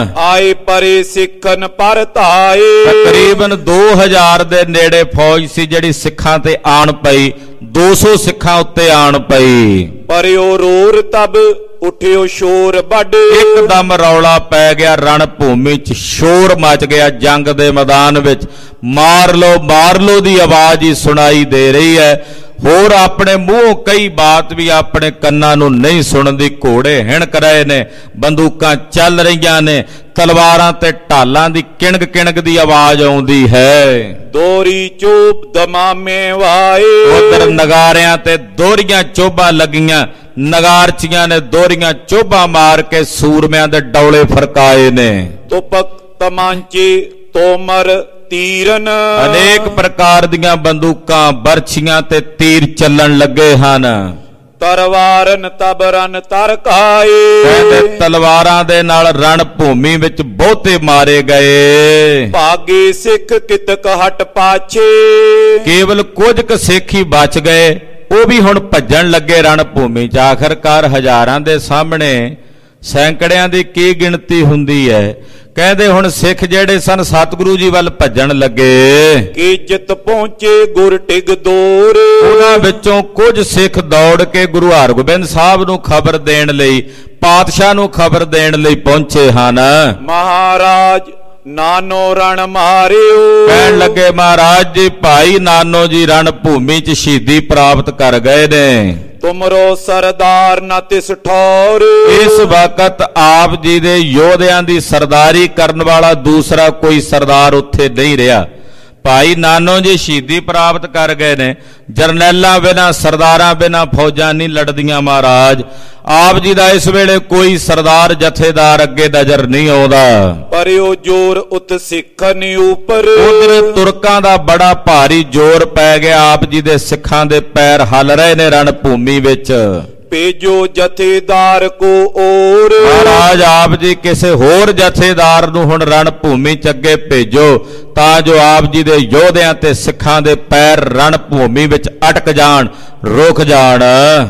ਆਏ ਪਰੇ ਸਿੱਖਨ ਪਰ ਧਾਏ। ਤਕਰੀਬਨ ਦੋ ਹਜ਼ਾਰ ਦੇ ਨੇੜੇ ਫੌਜ ਸੀ ਜਿਹੜੀ ਸਿੱਖਾਂ ਤੇ ਆਣ ਪਈ, ਦੋ ਸੌ ਸਿੱਖਾਂ ਉੱਤੇ ਆਣ ਪਈ। ਪਰਿਓ ਰੋਰ ਤਬ ਉਠਿਓ ਸ਼ੋਰ ਵੱਡ। ਇੱਕਦਮ ਰੌਲਾ ਪੈ ਗਿਆ, ਰਣ ਭੂਮੀ 'ਚ ਸ਼ੋਰ ਮਚ ਗਿਆ। ਜੰਗ ਦੇ ਮੈਦਾਨ ਵਿੱਚ ਮਾਰ ਲੋ ਮਾਰ ਲੋ ਦੀ ਆਵਾਜ਼ ਹੀ ਸੁਣਾਈ ਦੇ ਰਹੀ ਹੈ। ਹੋਰ ਆਪਣੇ ਮੂੰਹੋਂ ਕਈ ਬਾਤ ਵੀ ਆਪਣੇ ਕੰਨਾਂ ਨੂੰ ਨਹੀਂ ਸੁਣਦੀ। ਘੋੜੇ ਹਿਣਕ ਰਹੇ ਨੇ, ਬੰਦੂਕਾਂ ਚੱਲ ਰਹੀਆਂ ਨੇ, ਤਲਵਾਰਾਂ ਤੇ ਢਾਲਾਂ ਦੀ ਕਿਣਕ ਕਿਣਕ ਦੀ ਆਵਾਜ਼ ਆਉਂਦੀ ਹੈ। ਦੋਰੀ ਚੋਬ ਦਮਾਮੇ ਵਾਏ। ਉਧਰ ਨਗਾਰਿਆਂ ਤੇ ਦੋਹਰੀਆਂ ਚੋਬਾਂ ਲੱਗੀਆਂ, ਨਗਾਰਚੀਆਂ ਨੇ ਦੋਹਰੀਆਂ ਚੋਬਾਂ ਮਾਰ ਕੇ ਸੂਰਮਿਆਂ ਦੇ ਡੌਲੇ ਫਰਕਾਏ ਨੇ। ਤੁਪਕ ਤਮਾਂਚੇ ਤੋਮਰ ਤੀਰਨ। ਅਨੇਕ ਪ੍ਰਕਾਰ ਦੀਆਂ ਬੰਦੂਕਾਂ, ਬਰਛੀਆਂ ਤੇ ਤੀਰ ਚੱਲਣ ਲੱਗੇ ਹਨ। ਤਰਵਾਰਨ ਤਬਰਨ ਤਰਕਾਏ। ਕਹਿੰਦੇ ਤਲਵਾਰਾਂ ਦੇ ਨਾਲ ਰਣ ਭੂਮੀ ਵਿੱਚ ਬਹੁਤੇ ਮਾਰੇ ਗਏ। ਭਾਗੇ ਸਿੱਖ ਕਿਤਕ ਹਟ ਪਾਛੇ। ਕੇਵਲ ਕੁਝ ਕੁ ਸਿੱਖ ਹੀ ਬਚ ਗਏ, ਉਹ ਵੀ ਹੁਣ ਭੱਜਣ ਲੱਗੇ ਰਣ ਭੂਮੀ 'ਚ। ਆਖਰਕਾਰ ਹਜ਼ਾਰਾਂ ਦੇ ਸਾਹਮਣੇ ਸੈਂਕੜਿਆਂ ਦੀ ਕੀ ਗਿਣਤੀ ਹੁੰਦੀ ਹੈ। ਕਹਿੰਦੇ ਹੁਣ ਸਿੱਖ ਜਿਹੜੇ ਸਨ ਸਤਿਗੁਰੂ ਜੀ ਵੱਲ ਭੱਜਣ ਲੱਗੇ। ਕੀ ਚਿਤ ਪਹੁੰਚੇ ਗੁਰ ਟਿਗ ਦੌਰ। ਉਹਨਾਂ ਵਿੱਚੋਂ ਕੁਝ ਸਿੱਖ ਦੌੜ ਕੇ ਗੁਰੂ ਹਰਗੋਬਿੰਦ ਸਾਹਿਬ ਨੂੰ ਖਬਰ ਦੇਣ ਲਈ, ਪਾਤਸ਼ਾਹ ਨੂੰ ਖਬਰ ਦੇਣ ਲਈ ਪਹੁੰਚੇ ਹਨ। ਮਹਾਰਾਜ ਨਾਨੋ ਰਣ ਮਾਰਿਓ। ਕਹਿਣ ਲੱਗੇ ਮਹਾਰਾਜ ਜੀ ਭਾਈ ਨਾਨੋ ਜੀ ਰਣ ਭੂਮੀ 'ਚ ਸ਼ਹੀਦੀ ਪ੍ਰਾਪਤ ਕਰ ਗਏ ਨੇ। ਤੁਮਰੋ ਸਰਦਾਰ ਨਾ ਤਿਸ ਠੌਰ। ਇਸ ਵਕਤ ਆਪ ਜੀ ਦੇ ਯੋਧਿਆਂ ਦੀ ਸਰਦਾਰੀ ਕਰਨ ਵਾਲਾ ਦੂਸਰਾ ਕੋਈ ਸਰਦਾਰ ਉੱਥੇ ਨਹੀਂ ਰਿਹਾ। ਭਾਈ ਨਾਨੋ ਜੀ ਸ਼ਹੀਦੀ ਪ੍ਰਾਪਤ ਕਰ ਗਏ ਨੇ। ਜਰਨੈਲਾਂ ਬਿਨਾਂ ਸਰਦਾਰਾਂ ਬਿਨਾਂ ਫੌਜਾਂ ਨਹੀਂ ਲੜਦੀਆਂ ਮਹਾਰਾਜ। ਆਪ ਜੀ ਦਾ ਇਸ ਵੇਲੇ ਕੋਈ ਸਰਦਾਰ ਜਥੇਦਾਰ ਅੱਗੇ ਨਜ਼ਰ ਨਹੀਂ ਆਉਂਦਾ। ਪਰਿਓ ਜੋਰ ਉਤ ਸਿੱਖਨ ਉਪਰ। ਉਧਰ ਤੁਰਕਾਂ ਦਾ ਬੜਾ ਭਾਰੀ ਜ਼ੋਰ ਪੈ ਗਿਆ। ਆਪ ਜੀ ਦੇ ਸਿੱਖਾਂ ਦੇ ਪੈਰ ਹਲ ਰਹੇ ਨੇ ਰਣ ਭੂਮੀ ਵਿੱਚ। ਭੇਜੋ ਜਥੇਦਾਰ ਕੋ ਔਰ। ਮਹਾਰਾਜ ਆਪ ਜੀ ਕਿਸੇ ਹੋਰ ਜਥੇਦਾਰ ਨੂੰ ਹੁਣ ਰਣ ਭੂਮੀ ਚ ਅੱਗੇ ਭੇਜੋ ਤਾਂ ਜੋ ਆਪ ਜੀ ਦੇ ਯੋਧਿਆਂ ਤੇ ਸਿੱਖਾਂ ਦੇ ਪੈਰ ਰਣ ਭੂਮੀ ਵਿੱਚ ਅਟਕ ਜਾਣ, ਰੁਕ ਜਾਣ।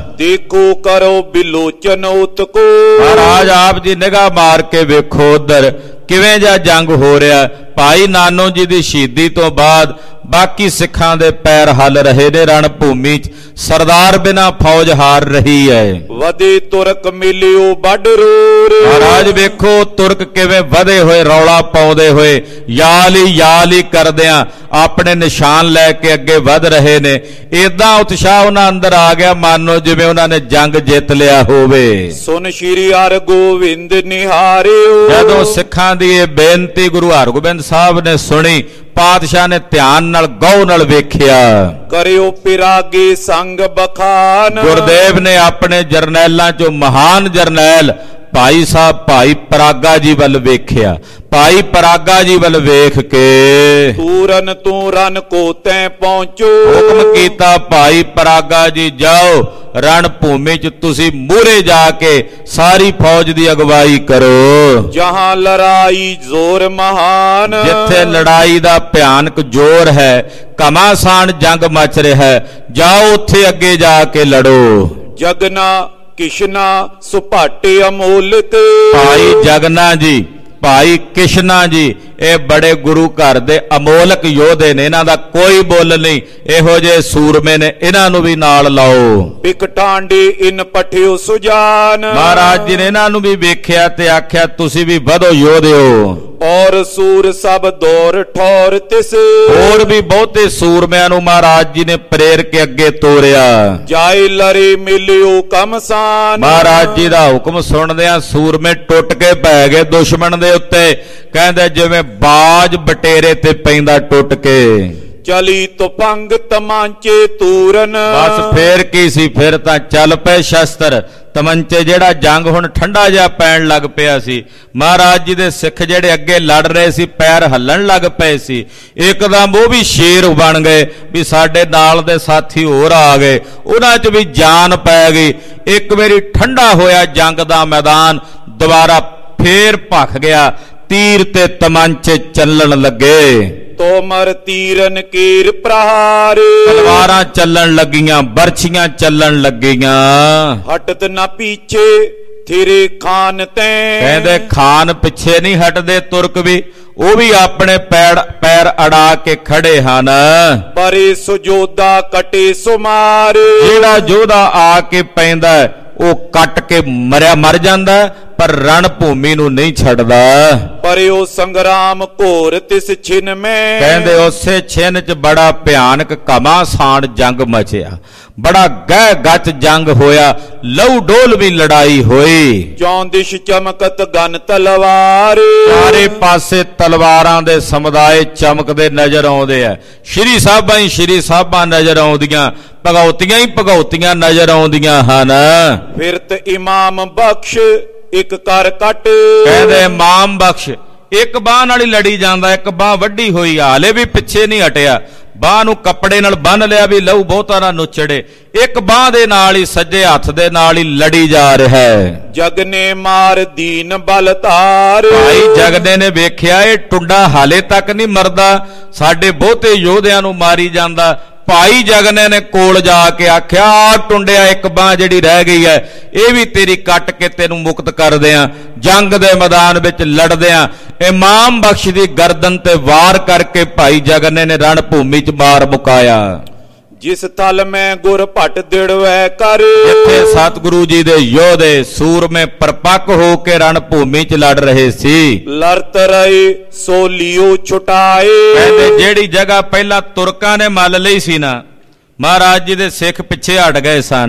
ਦੇਖੋ ਕਰੋ ਬਿਲੋਚਨ ਉਤ ਕੋ। ਮਹਾਰਾਜ ਆਪ ਜੀ ਨਿਗਾਹ ਮਾਰ ਕੇ ਵੇਖੋ ਉਧਰ ਕਿਵੇਂ ਜਿਹਾ ਜੰਗ ਹੋ ਰਿਹਾ। ਭਾਈ ਨਾਨੋ ਜੀ ਦੀ ਸ਼ਹੀਦੀ ਤੋਂ ਬਾਅਦ ਬਾਕੀ ਸਿੱਖਾਂ ਦੇ ਪੈਰ ਹਲ ਰਹੇ ਨੇ ਰਣ ਭੂਮੀ ਚ। ਸਰਦਾਰ ਬਿਨਾਂ ਫੌਜ ਹਾਰ ਰਹੀ ਹੈ। ਵਧੇ ਤੁਰਕ ਮਿਲਿਓ ਵੱਡ ਰੋਰ। ਮਹਾਰਾਜ ਵੇਖੋ ਤੁਰਕ ਕਿਵੇਂ ਵਧੇ ਹੋਏ ਰੌਲਾ ਪਾਉਂਦੇ ਹੋਏ ਯਾਲ ਹੀ ਯਾਲ ਹੀ ਕਰਦਿਆਂ ਆਪਣੇ ਨਿਸ਼ਾਨ ਲੈ ਕੇ ਅੱਗੇ ਵਧ ਰਹੇ ਨੇ। ਏਦਾਂ ਉਤਸ਼ਾਹ ਉਹਨਾਂ ਅੰਦਰ ਆ ਗਿਆ ਮਾਨੋ ਜਿਵੇਂ ਉਹਨਾਂ ਨੇ ਜੰਗ ਜਿੱਤ ਲਿਆ ਹੋਵੇ। ਸੁਨ ਸ਼੍ਰੀ ਹਰਗੋਬਿੰਦ ਨਿਹਾਰਿਓ। ਜਦੋਂ ਸਿੱਖਾਂ ਦੀ ਇਹ ਬੇਨਤੀ ਗੁਰੂ ਹਰਗੋਬਿੰਦ ਸਾਹਿਬ ਨੇ ਸੁਣੀ, ਪਾਤਸ਼ਾਹ ਨੇ ਧਿਆਨ ਨਾਲ ਗੌਰ ਨਾਲ ਵੇਖਿਆ। ਕਰਿਓ ਪਿਰਾਗੇ ਸੰਗ ਬਖਾਨ। ਗੁਰਦੇਵ ਨੇ ਆਪਣੇ ਜਰਨੈਲਾਂ ਚੋਂ ਮਹਾਨ ਜਰਨੈਲ ਭਾਈ ਸਾਹਿਬ ਭਾਈ ਪਰਾਗਾ ਜੀ ਵੱਲ ਵੇਖਿਆ। ਭਾਈ ਪਰਾਗਾ ਜੀ ਵੱਲ ਵੇਖ ਕੇ ਤੂਰਨ ਤੂੰ ਰਨ ਕੋ ਤੈ ਪਹੁੰਚੋ। ਹੁਕਮ ਕੀਤਾ ਭਾਈ ਪਰਾਗਾ ਜੀ ਜਾਓ ਰਣ ਭੂਮੀ ਚ ਤੁਸੀਂ ਮੂਹਰੇ ਜਾ ਕੇ ਸਾਰੀ ਫੌਜ ਦੀ ਅਗਵਾਈ ਕਰੋ। ਜਹਾਂ ਲੜਾਈ ਜ਼ੋਰ ਮਹਾਨ। ਜਿੱਥੇ ਲੜਾਈ ਦਾ ਭਿਆਨਕ ਜ਼ੋਰ ਹੈ, ਘਮਾਸਾਨ ਜੰਗ ਮਚ ਰਿਹਾ ਹੈ, ਜਾਓ ਉੱਥੇ ਅੱਗੇ ਜਾ ਕੇ ਲੜੋ। ਜਗਨਾ ਕਿਸ਼ਨਾ ਸੁਭਾਟੇ ਅਮੋਲਕ। ਭਾਈ ਜਗਨਾ ਜੀ ਭਾਈ ਕਿਸ਼ਨਾ ਜੀ ਇਹ ਬੜੇ ਗੁਰੂ ਘਰ ਦੇ ਅਮੋਲਕ ਯੋਧੇ ਨੇ। ਇਹਨਾਂ ਦਾ ਕੋਈ ਬੁੱਲ ਨਹੀਂ। ਇਹੋ ਜਿਹੇ ਸੂਰਮੇ ਨੇ, ਇਹਨਾਂ ਨੂੰ ਵੀ ਨਾਲ ਲਾਓ। ਬਿਕਟਾਂਡੇ ਇਨ ਪਠਿਓ ਸੁਜਾਨ। ਮਹਾਰਾਜ ਜੀ ਨੇ ਇਹਨਾਂ ਨੂੰ ਵੀ ਵੇਖਿਆ ਤੇ ਆਖਿਆ ਤੁਸੀਂ ਵੀ ਵਧੋ ਯੋਧਿਓ। ਔਰ ਸੂਰ ਸਭ ਦੌਰ ਠੌਰ ਤਿਸ। ਹੋਰ ਵੀ ਬਹੁਤੇ ਸੂਰਮਿਆਂ ਨੂੰ ਮਹਾਰਾਜ ਜੀ ਨੇ ਪ੍ਰੇਰ ਕੇ ਅੱਗੇ ਤੋਰਿਆ। ਜਾਏ ਲਰੇ ਮਿਲਿਓ ਕਮਸਾਨ। ਮਹਾਰਾਜ ਜੀ ਦਾ ਹੁਕਮ ਸੁਣਦਿਆਂ ਸੂਰਮੇ ਟੁੱਟ ਕੇ ਪੈ ਗਏ ਦੁਸ਼ਮਣ ਦੇ ਉੱਤੇ। ਕਹਿੰਦੇ ਜਿਵੇਂ ਬਾਜ ਬਟੇਰੇ ਤੇ ਪੈਂਦਾ ਟੁੱਟ ਕੇ। ਚਲੀ ਤੁਪੰਗ ਤਮਾਂਚੇ ਤੂਰਨ। ਬਸ ਫੇਰ ਕੀ ਸੀ, ਫਿਰ ਤਾਂ ਚੱਲ ਪਏ ਸ਼ਸਤਰ ਤਮੰਚੇ। ਜਿਹੜਾ ਜੰਗ ਹੁਣ ਠੰਡਾ ਜਿਹਾ ਪੈਣ ਲੱਗ ਪਿਆ ਸੀ। ਮਹਾਰਾਜ ਜੀ ਦੇ ਸਿੱਖ ਜਿਹੜੇ ਅੱਗੇ ਲੜ ਰਹੇ ਸੀ ਪੈਰ ਹੱਲਣ ਲੱਗ ਪਏ ਸੀ। ਇੱਕਦਮ ਉਹ ਵੀ ਸ਼ੇਰ ਬਣ ਗਏ ਵੀ ਸਾਡੇ ਨਾਲ ਦੇ ਸਾਥੀ ਹੋਰ ਆ ਗਏ, ਉਹਨਾਂ 'ਚ ਵੀ ਜਾਨ ਪੈ ਗਈ। ਇੱਕ ਵਾਰੀ ਠੰਡਾ ਹੋਇਆ ਜੰਗ ਦਾ ਮੈਦਾਨ, ਦੁਬਾਰਾ ਫੇਰ ਭਖ ਗਿਆ। ਤੀਰ ਤੇ ਤਮੰਚੇ ਚੱਲਣ ਲੱਗੇ। ਤੋਮਰ ਤੀਰਨ ਕੀਰ ਪ੍ਰਹਾਰ। ਤਲਵਾਰਾਂ ਚੱਲਣ ਲੱਗੀਆਂ, ਬਰਛੀਆਂ ਚੱਲਣ ਲੱਗੀਆਂ। ਹਟਤ ਨਾ ਪੀਛੇ ਥੇਰੇ ਖਾਨ ਤੈ। ਕਹਿੰਦੇ ਖਾਨ ਪਿੱਛੇ ਨਹੀਂ ਹਟਦੇ ਤੁਰਕ ਵੀ, ਉਹ ਵੀ ਆਪਣੇ ਪੈਰ ਪੈਰ ਅੜਾ ਕੇ ਖੜੇ ਹਨ। ਪਰੇ ਸੁਜੋਦਾ ਕਟੇ ਸੁਮਾਰ। ਜਿਹੜਾ ਯੋਧਾ ਆ ਕੇ ਪੈਂਦਾ ਉਹ ਕੱਟ ਕੇ ਮਰਿਆ ਮਰ ਜਾਂਦਾ, ਪਰ ਰਣ ਭੂਮੀ ਨੂੰ ਨਹੀਂ ਛੱਡਦਾ। ਪਰਿਓ ਸੰਗਰਾਮ ਘੋਰ ਤਿਸ ਛਿਨ ਮੈਂ। ਕਹਿੰਦੇ ਉਸੇ ਛਿਨ ਚ ਬੜਾ ਭਿਆਨਕ ਘਮਾਸਾਨ ਜੰਗ ਮਚਿਆ। ਬੜਾ ਗਹਿ ਗੱਚ ਜੰਗ ਹੋਇਆ, ਲਹੂ ਡੋਲ ਵੀ ਲੜਾਈ ਹੋਈ। ਚੌਂ ਦਿਸ਼ ਚਮਕਤ ਗਨ ਤਲਵਾਰ। ਚਾਰੇ ਪਾਸੇ ਤਲਵਾਰਾਂ ਦੇ ਸਮੁਦਾਇ ਚਮਕਦੇ ਨਜ਼ਰ ਆਉਂਦੇ ਆ। ਸ਼੍ਰੀ ਸਾਹਿਬਾਂ ਹੀ ਸ਼੍ਰੀ ਸਾਹਿਬਾਂ ਨਜ਼ਰ ਆਉਂਦੀਆਂ, ਭਗੌਤੀਆਂ ਹੀ ਭਗੌਤੀਆਂ ਨਜ਼ਰ ਆਉਂਦੀਆਂ ਹਨ। ਫਿਰਤ ਇਮਾਮ ਬਖਸ਼ ਇੱਕ ਕਰ ਕੱਟ। ਕਹਿੰਦੇ ਇਮਾਮ ਬਖਸ਼ ਇੱਕ ਬਾਹ ਨਾਲ ਹੀ ਲੜੀ ਜਾਂਦਾ, ਇੱਕ ਬਾਹ ਵੱਡੀ ਹੋਈ, ਹਾਲੇ ਵੀ ਪਿੱਛੇ ਨਹੀਂ ਹਟਿਆ। ਬਾਹ ਨੂੰ ਕੱਪੜੇ ਨਾਲ ਬੰਨ ਲਿਆ ਵੀ ਲਹੂ ਬਹੁਤਾ ਨਾ ਨੁੱਚੜੇ। ਇੱਕ ਬਾਹ ਦੇ ਨਾਲ ਹੀ ਸੱਜੇ ਹੱਥ ਦੇ ਨਾਲ ਹੀ ਲੜੀ ਜਾ ਰਿਹਾ ਹੈ। ਜਗਨੇ ਮਾਰ ਦੀਨ ਬਲ ਧਾਰ। ਭਾਈ ਜਗਨੇ ਨੇ ਵੇਖਿਆ ਇਹ ਟੁੰਡਾ ਹਾਲੇ ਤੱਕ ਨਹੀਂ ਮਰਦਾ, ਸਾਡੇ ਬਹੁਤੇ ਯੋਧਿਆਂ ਨੂੰ ਮਾਰੀ ਜਾਂਦਾ। ਭਾਈ ਜਗਨੇ ਨੇ ਕੋਲ ਜਾ ਕੇ ਆਖਿਆ ਆ ਟੁੰਡਿਆ ਇੱਕ ਬਾਹ ਜਿਹੜੀ ਰਹਿ ਗਈ ਹੈ ਇਹ ਵੀ ਤੇਰੀ ਕੱਟ ਕੇ ਤੈਨੂੰ ਮੁਕਤ ਕਰਦੇ ਆ। ਜੰਗ ਦੇ ਮੈਦਾਨ ਵਿੱਚ ਲੜਦੇ ਆ। ਇਮਾਮ ਬਖਸ਼ ਦੀ ਗਰਦਨ ਤੇ ਵਾਰ ਕਰਕੇ ਭਾਈ ਜਗਨੇ ਨੇ ਰਣ ਭੂਮੀ ਚ ਮਾਰ ਮੁਕਾਇਆ। ਜਿਸ ਤਲ ਮੈਂ ਗੁਰ ਭਟ ਦਿੜਵੈ ਕਰ। ਜਿੱਥੇ ਸਤਿਗੁਰੂ ਜੀ ਦੇ ਯੋਧੇ ਸੂਰਮੇ ਪਰਪੱਕ ਹੋ ਕੇ ਰਣ ਭੂਮੀ ਚ ਲੜ ਰਹੇ ਸੀ। ਲੜਤ ਰਹੇ ਸੋ ਲਿਓ ਛੁਟਾਏ। ਕਹਿੰਦੇ ਜਿਹੜੀ ਜਗ੍ਹਾ ਪਹਿਲਾਂ ਤੁਰਕਾਂ ਨੇ ਮੱਲ ਲਈ ਸੀ ਨਾ, ਮਹਾਰਾਜ ਜੀ ਦੇ ਸਿੱਖ ਪਿੱਛੇ ਹਟ ਗਏ ਸਨ,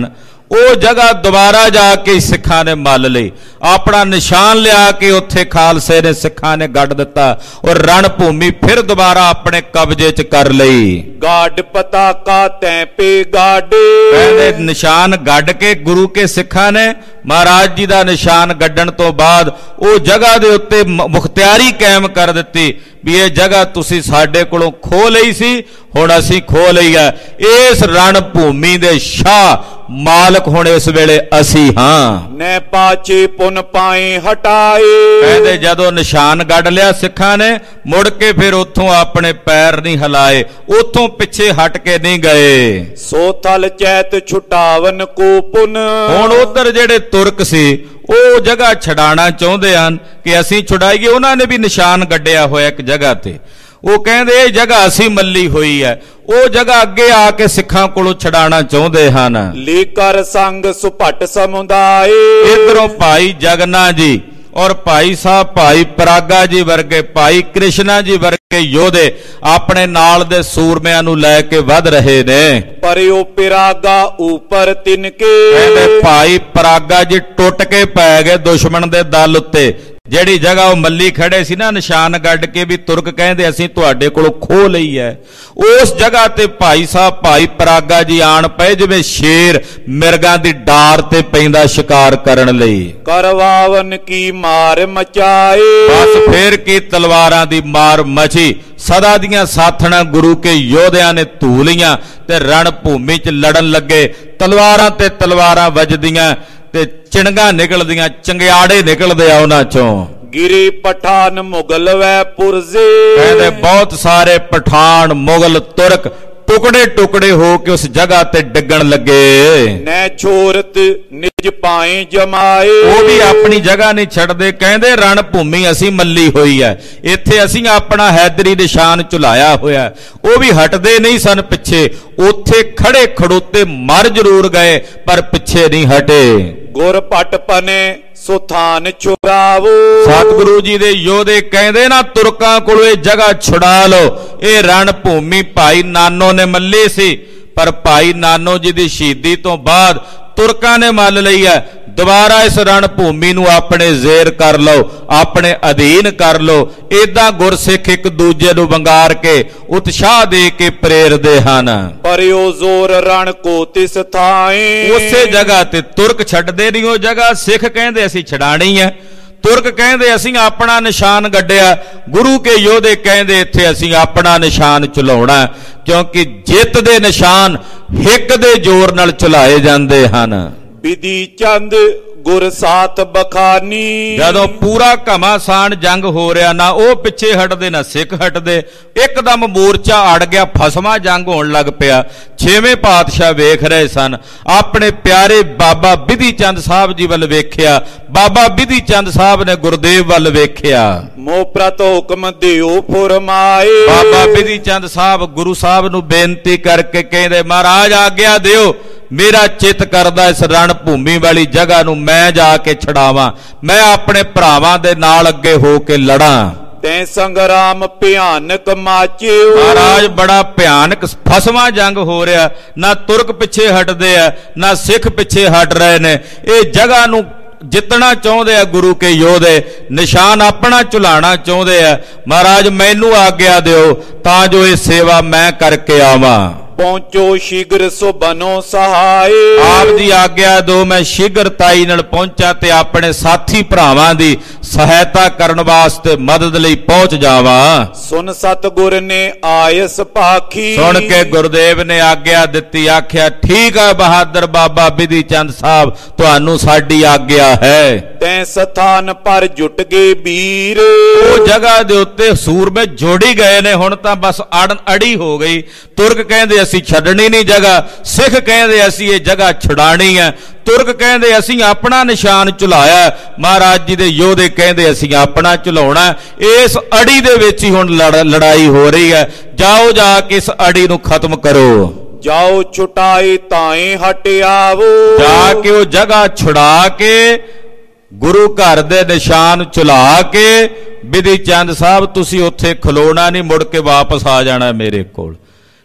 ਉਹ ਜਗ੍ਹਾ ਦੁਬਾਰਾ ਜਾ ਕੇ ਸਿੱਖਾਂ ਨੇ ਮੱਲ ਲਈ, ਆਪਣਾ ਨਿਸ਼ਾਨ ਲਿਆ ਕੇ ਉੱਥੇ ਖਾਲਸੇ ਨੇ ਸਿੱਖਾਂ ਨੇ ਗੱਡ ਦਿੱਤਾ ਔਰ ਰਣ ਭੂਮੀ ਫਿਰ ਦੁਬਾਰਾ ਆਪਣੇ ਕਬਜ਼ੇ 'ਚ ਕਰ ਲਈ। ਗਾਡ ਪਤਾਕਾ ਤੈਂ ਪੇ ਗਾਡੇ, ਕਹਿੰਦੇ ਨਿਸ਼ਾਨ ਗੱਡ ਕੇ ਗੁਰੂ ਕੇ ਸਿੱਖਾਂ ਨੇ ਮਹਾਰਾਜ ਜੀ ਦਾ ਨਿਸ਼ਾਨ ਗੱਡਣ ਤੋਂ ਬਾਅਦ ਉਹ ਜਗ੍ਹਾ ਦੇ ਉੱਤੇ ਮੁਖਤਿਆਰੀ ਕਾਇਮ ਕਰ ਦਿੱਤੀ ਵੀ ਇਹ ਜਗ੍ਹਾ ਤੁਸੀਂ ਸਾਡੇ ਕੋਲੋਂ ਖੋਹ ਲਈ ਸੀ, ਹੁਣ ਅਸੀਂ ਖੋਹ ਲਈ ਹੈ। ਇਸ ਰਣ ਭੂਮੀ ਦੇ ਸ਼ਾਹ ਮਾਲਕ ਹੁਣ ਇਸ ਵੇਲੇ ਅਸੀਂ ਹਾਂ। ਨੈ ਪਾਚੇ ਪੁਨ ਪਾਏ ਹਟਾਏ, ਕਹਿੰਦੇ ਜਦੋਂ ਨਿਸ਼ਾਨ ਗੱਡ ਲਿਆ ਸਿੱਖਾਂ ਨੇ ਮੁੜ ਕੇ ਫਿਰ ਉੱਥੋਂ ਆਪਣੇ ਪੈਰ ਨਹੀਂ ਹਿਲਾਏ, ਉੱਥੋਂ ਪਿੱਛੇ ਹਟ ਕੇ ਨਹੀਂ ਗਏ। ਸੋ ਥਲ ਚੈਤ ਛੁਟਾਵਨ ਕੋ ਪੁਨ, ਹੁਣ ਉਧਰ ਜਿਹੜੇ ਤੁਰਕ ਸੀ ਉਹ ਜਗ੍ਹਾ ਛਡਾਣਾ ਚਾਹੁੰਦੇ ਹਨ ਕਿ ਅਸੀਂ ਛੁਡਾਈਏ। ਉਹਨਾਂ ਨੇ ਵੀ ਨਿਸ਼ਾਨ ਗੱਡਿਆ ਹੋਇਆ ਇੱਕ ਜਗ੍ਹਾ ਤੇ, ਉਹ ਕਹਿੰਦੇ ਇਹ ਜਗ੍ਹਾ ਅਸੀਂ ਮੱਲੀ ਹੋਈ ਹੈ, ਉਹ ਜਗ੍ਹਾ ਅੱਗੇ ਆ ਕੇ ਸਿੱਖਾਂ ਕੋਲੋਂ ਛਡਾਣਾ ਚਾਹੁੰਦੇ ਹਨ। ਲੀ ਕਰ ਸੰਗ ਸੁਭਟ ਸਮੁਦਾਏ, ਇਧਰੋਂ ਭਾਈ ਜਗਨਾ ਜੀ ਔਰ ਭਾਈ ਸਾਹਿਬ ਭਾਈ ਪਰਾਗਾ ਜੀ ਵਰਗੇ, ਭਾਈ ਕ੍ਰਿਸ਼ਨਾ ਜੀ ਵਰਗੇ ਯੋਧੇ ਆਪਣੇ ਨਾਲ ਦੇ ਸੂਰਮਿਆਂ ਨੂੰ ਲੈ ਕੇ ਵੱਧ ਰਹੇ ਨੇ। ਪਰਿਓ ਪਿਰਾਗਾ ਉਪਰ ਤਿਨਕੇ, ਕਹਿੰਦੇ ਭਾਈ ਪਰਾਗਾ ਜੀ ਟੁੱਟ ਕੇ ਪੈ ਗਏ ਦੁਸ਼ਮਣ ਦੇ ਦਲ ਉੱਤੇ। ਜਿਹੜੀ ਜਗ੍ਹਾ ਉਹ ਮੱਲੀ ਖੜੇ ਸੀ ਨਾ ਨਿਸ਼ਾਨ ਗੱਡ ਕੇ ਵੀ ਤੁਰਕ ਕਹਿੰਦੇ ਅਸੀਂ ਤੁਹਾਡੇ ਕੋਲੋਂ ਖੋਹ ਲਈ ਹੈ, ਉਸ ਜਗ੍ਹਾ ਤੇ ਭਾਈ ਸਾਹਿਬ ਭਾਈ ਪਰਾਗਾ ਜੀ ਆਣ ਪਏ ਜਿਵੇਂ ਸ਼ੇਰ ਮਿਰਗਾਂ ਦੀ ਡਾਰ ਤੇ ਪੈਂਦਾ ਸ਼ਿਕਾਰ ਕਰਨ ਲਈ। ਕਰਵਾਵਨ ਕੀ ਮਾਰ ਮਚਾਏ, ਬਸ ਫੇਰ ਕੀ ਤਲਵਾਰਾਂ ਦੀ ਮਾਰ ਮਚੀ, ਸਦਾ ਦੀਆਂ ਸਾਥਣਾ ਗੁਰੂ ਕੇ ਯੋਧਿਆਂ ਨੇ ਧੂ ਲੀਆਂ ਤੇ ਰਣ ਭੂਮੀ 'ਚ ਲੜਨ ਲੱਗੇ। ਤਲਵਾਰਾਂ ਤੇ ਤਲਵਾਰਾਂ ਵੱਜਦੀਆਂ ਤੇ ਚਿਣਗਾ ਨਿਕਲਦੀਆਂ, ਚੰਗਿਆੜੇ ਨਿਕਲਦੇ ਆ ਉਹਨਾਂ ਚੋਂ। ਗਿਰੀ ਪਠਾਨ ਮੁਗਲ ਵੈ ਪੁਰਜ਼ੇ, ਕਹਿੰਦੇ ਬਹੁਤ ਸਾਰੇ ਪਠਾਨ ਮੁਗਲ ਤੁਰਕ ਟੁਕੜੇ ਟੁਕੜੇ ਹੋ ਕੇ ਉਸ ਜਗ੍ਹਾ ਤੇ ਡਿੱਗਣ ਲੱਗੇ। ਨੈ ਛੋਰਤ ਨਿਜ ਪਾਏ ਜਮਾਏ, ਉਹ ਵੀ ਆਪਣੀ ਜਗ੍ਹਾ ਨਹੀਂ ਛੱਡਦੇ। ਕਹਿੰਦੇ ਰਣ ਭੂਮੀ ਅਸੀਂ ਮੱਲੀ ਹੋਈ ਹੈ, ਇੱਥੇ ਅਸੀਂ ਆਪਣਾ ਹੈਦਰੀ ਨਿਸ਼ਾਨ ਝੁਲਾਇਆ ਹੋਇਆ। ਉਹ ਵੀ ਹਟਦੇ ਨਹੀਂ ਸਨ ਪਿੱਛੇ, ਉੱਥੇ ਖੜੇ ਖੜੋਤੇ ਮਰ ਜ਼ਰੂਰ ਗਏ ਪਰ ਪਿੱਛੇ ਨਹੀਂ ਹਟੇ। ਗੁਰ ਪਟ ਪਨੇ ਸੁਥਾਨ ਛੁਡਾਵੋ, ਸਤਿਗੁਰੂ ਜੀ ਦੇ ਯੋਧੇ ਕਹਿੰਦੇ ਨਾ ਤੁਰਕਾਂ ਕੋਲੋਂ ਇਹ ਜਗ੍ਹਾ ਛੁਡਾ ਲਓ। ਇਹ ਰਣ ਭੂਮੀ ਭਾਈ ਨਾਨੋ ਨੇ ਮੱਲੀ ਸੀ, ਪਰ ਭਾਈ ਨਾਨੋ ਜੀ ਦੀ ਸ਼ਹੀਦੀ ਤੋਂ ਬਾਅਦ ਤੁਰਕਾਂ ਨੇ ਮੱਲ ਲਈ ਹੈ। ਦੁਬਾਰਾ ਇਸ ਰਣ ਭੂਮੀ ਨੂੰ ਆਪਣੇ ਜ਼ੇਰ ਕਰ ਲਓ, ਆਪਣੇ ਅਧੀਨ ਕਰ ਲਓ। ਏਦਾਂ ਗੁਰਸਿੱਖ ਇੱਕ ਦੂਜੇ ਨੂੰ ਵੰਗਾਰ ਕੇ ਉਤਸ਼ਾਹ ਦੇ ਕੇ ਪ੍ਰੇਰਦੇ ਹਨ। ਪਰਿਓ ਜ਼ੋਰ ਰਣ ਕੋ ਤਿਸ ਥਾਏ, ਉਸੇ ਜਗ੍ਹਾ ਤੇ ਤੁਰਕ ਛੱਡਦੇ ਨਹੀਂ ਉਹ ਜਗ੍ਹਾ। ਸਿੱਖ ਕਹਿੰਦੇ ਅਸੀਂ ਛਡਾਣੀ ਹੈ, ਤੁਰਕ ਕਹਿੰਦੇ ਅਸੀਂ ਆਪਣਾ ਨਿਸ਼ਾਨ ਗੱਡਿਆ। ਗੁਰੂ ਕੇ ਯੋਧੇ ਕਹਿੰਦੇ ਇੱਥੇ ਅਸੀਂ ਆਪਣਾ ਨਿਸ਼ਾਨ ਝੁਲਾਉਣਾ, ਕਿਉਂਕਿ ਜਿੱਤ ਦੇ ਨਿਸ਼ਾਨ ਹਿੱਕ ਦੇ ਜ਼ੋਰ ਨਾਲ ਝੁਲਾਏ ਜਾਂਦੇ ਹਨ। ਵਿਧੀ ਚੰਦ ਗੁਰ ਸਾਥ ਬਖਾਨੀ, ਜਦੋਂ ਪੂਰਾ ਘਮਾਸਾਨ ਜੰਗ ਹੋ ਰਿਹਾ ਨਾ ਉਹ ਪਿੱਛੇ ਹਟਦੇ ਨਾ ਸਿੱਖ ਹਟਦੇ। ਇੱਕਦਮ ਮੋਰਚਾ ਅੜ ਗਿਆ, ਫਸਮਾ ਜੰਗ ਹੋਣ ਲੱਗ ਪਿਆ। ਛੇਵੇਂ ਪਾਤਸ਼ਾਹ ਵੇਖ ਰਹੇ ਸਨ, ਆਪਣੇ ਪਿਆਰੇ ਬਾਬਾ ਬਿਧੀ ਚੰਦ ਸਾਹਿਬ ਜੀ ਵੱਲ ਵੇਖਿਆ। ਬਾਬਾ ਬਿਧੀ ਚੰਦ ਸਾਹਿਬ ਨੇ ਗੁਰਦੇਵ ਵੱਲ ਵੇਖਿਆ। ਮੋ ਪ੍ਰਤ ਹੁਕਮ ਦਿਓ ਫਰਮਾਏ, ਬਾਬਾ ਬਿਧੀ ਚੰਦ ਸਾਹਿਬ ਗੁਰੂ ਸਾਹਿਬ ਨੂੰ ਬੇਨਤੀ ਕਰਕੇ ਕਹਿੰਦੇ ਮਹਾਰਾਜ ਆਗਿਆ ਦਿਓ, ਮੇਰਾ ਚਿੱਤ ਕਰਦਾ ਇਸ ਰਣ ਭੂਮੀ ਵਾਲੀ ਜਗ੍ਹਾ ਨੂੰ ਮੈਂ ਜਾ ਕੇ ਛਡਾਵਾਂ, ਮੈਂ ਆਪਣੇ ਭਰਾਵਾਂ ਦੇ ਨਾਲ ਅੱਗੇ ਹੋ ਕੇ ਲੜਾਂ। ਤੈ ਸੰਗਰਾਮ ਭਿਆਨਕ ਮਾਚਿਓ, ਮਹਾਰਾਜ ਬੜਾ ਭਿਆਨਕ ਫਸਵਾਂ ਜੰਗ ਹੋ ਰਿਹਾ, ਨਾ ਤੁਰਕ ਪਿੱਛੇ ਹਟਦੇ ਆ ਨਾ ਸਿੱਖ ਪਿੱਛੇ ਹਟ ਰਹੇ ਨੇ। ਇਹ ਜਗ੍ਹਾ ਨੂੰ ਜਿੱਤਣਾ ਚਾਹੁੰਦੇ ਆ ਗੁਰੂ ਕੇ ਯੋਧੇ, ਨਿਸ਼ਾਨ ਆਪਣਾ ਝੁਲਾਣਾ ਚਾਹੁੰਦੇ ਆ। ਮਹਾਰਾਜ ਮੈਨੂੰ ਆਗਿਆ ਦਿਓ ਤਾਂ ਜੋ ਇਹ ਸੇਵਾ ਮੈਂ ਕਰਕੇ ਆਵਾਂ। ਪਹੁੰਚੋ ਸ਼ੀਘਰ ਸੋ ਬਨੋ ਸਹਾਏ, ਆਪ ਦੀ ਆਗਿਆ ਦੋ ਮੈਂ ਸ਼ੀਘਰਤਾਈ ਨਾਲ ਪਹੁੰਚਾਂ ਤੇ ਆਪਣੇ ਸਾਥੀ ਭਰਾਵਾਂ ਦੀ ਸਹਾਇਤਾ ਕਰਨ ਵਾਸਤੇ ਮਦਦ ਲਈ ਪਹੁੰਚ ਜਾਵਾਂ। ਸੁਨ ਸਤਿਗੁਰ ਨੇ ਆਇਸ ਭਾਖੀ, ਸੁਣ ਕੇ ਗੁਰਦੇਵ ਨੇ ਆਗਿਆ ਦਿੱਤੀ, ਆਖਿਆ ਠੀਕ ਹੈ ਬਹਾਦਰ ਬਾਬਾ ਬਿਧੀ ਚੰਦ ਸਾਹਿਬ, ਤੁਹਾਨੂੰ ਸਾਡੀ ਆਗਿਆ ਹੈ। ਤੈ ਸਥਾਨ ਪਰ ਜੁਟ ਗਏ ਵੀਰ, ਉਹ ਜਗ੍ਹਾ ਦੇ ਉੱਤੇ ਸੂਰਮੇ ਜੋੜੀ ਗਏ ਨੇ, ਹੁਣ ਤਾਂ ਬਸ ਅੜ ਅੜੀ ਹੋ ਗਈ। ਤੁਰਕ ਕਹਿੰਦੇ ਅਸੀਂ ਛੱਡਣੀ ਨਹੀਂ ਜਗ੍ਹਾ, ਸਿੱਖ ਕਹਿੰਦੇ ਅਸੀਂ ਇਹ ਜਗ੍ਹਾ ਛੁਡਾਣੀ ਹੈ। ਤੁਰਕ ਕਹਿੰਦੇ ਅਸੀਂ ਆਪਣਾ ਨਿਸ਼ਾਨ ਝੁਲਾਇਆ, ਮਹਾਰਾਜ ਜੀ ਦੇ ਯੋਧੇ ਕਹਿੰਦੇ ਅਸੀਂ ਆਪਣਾ ਝੁਲਾਉਣਾ। ਇਸ ਅੜੀ ਦੇ ਵਿੱਚ ਹੀ ਹੁਣ ਲੜਾਈ ਹੋ ਰਹੀ ਹੈ। ਜਾਓ ਜਾ ਕੇ ਇਸ ਅੜੀ ਨੂੰ ਖਤਮ ਕਰੋ। ਜਾਓ ਛੁਟਾਏ ਤਾਏ ਹਟਿਆਵੋ, ਜਾ ਕੇ ਉਹ ਜਗ੍ਹਾ ਛੁਡਾ ਕੇ ਗੁਰੂ ਘਰ ਦੇ ਨਿਸ਼ਾਨ ਝੁਲਾ ਕੇ ਬਿਧੀ ਚੰਦ ਸਾਹਿਬ ਤੁਸੀਂ ਉੱਥੇ ਖਲੋਣਾ ਨਹੀਂ, ਮੁੜ ਕੇ ਵਾਪਸ ਆ ਜਾਣਾ ਮੇਰੇ ਕੋਲ।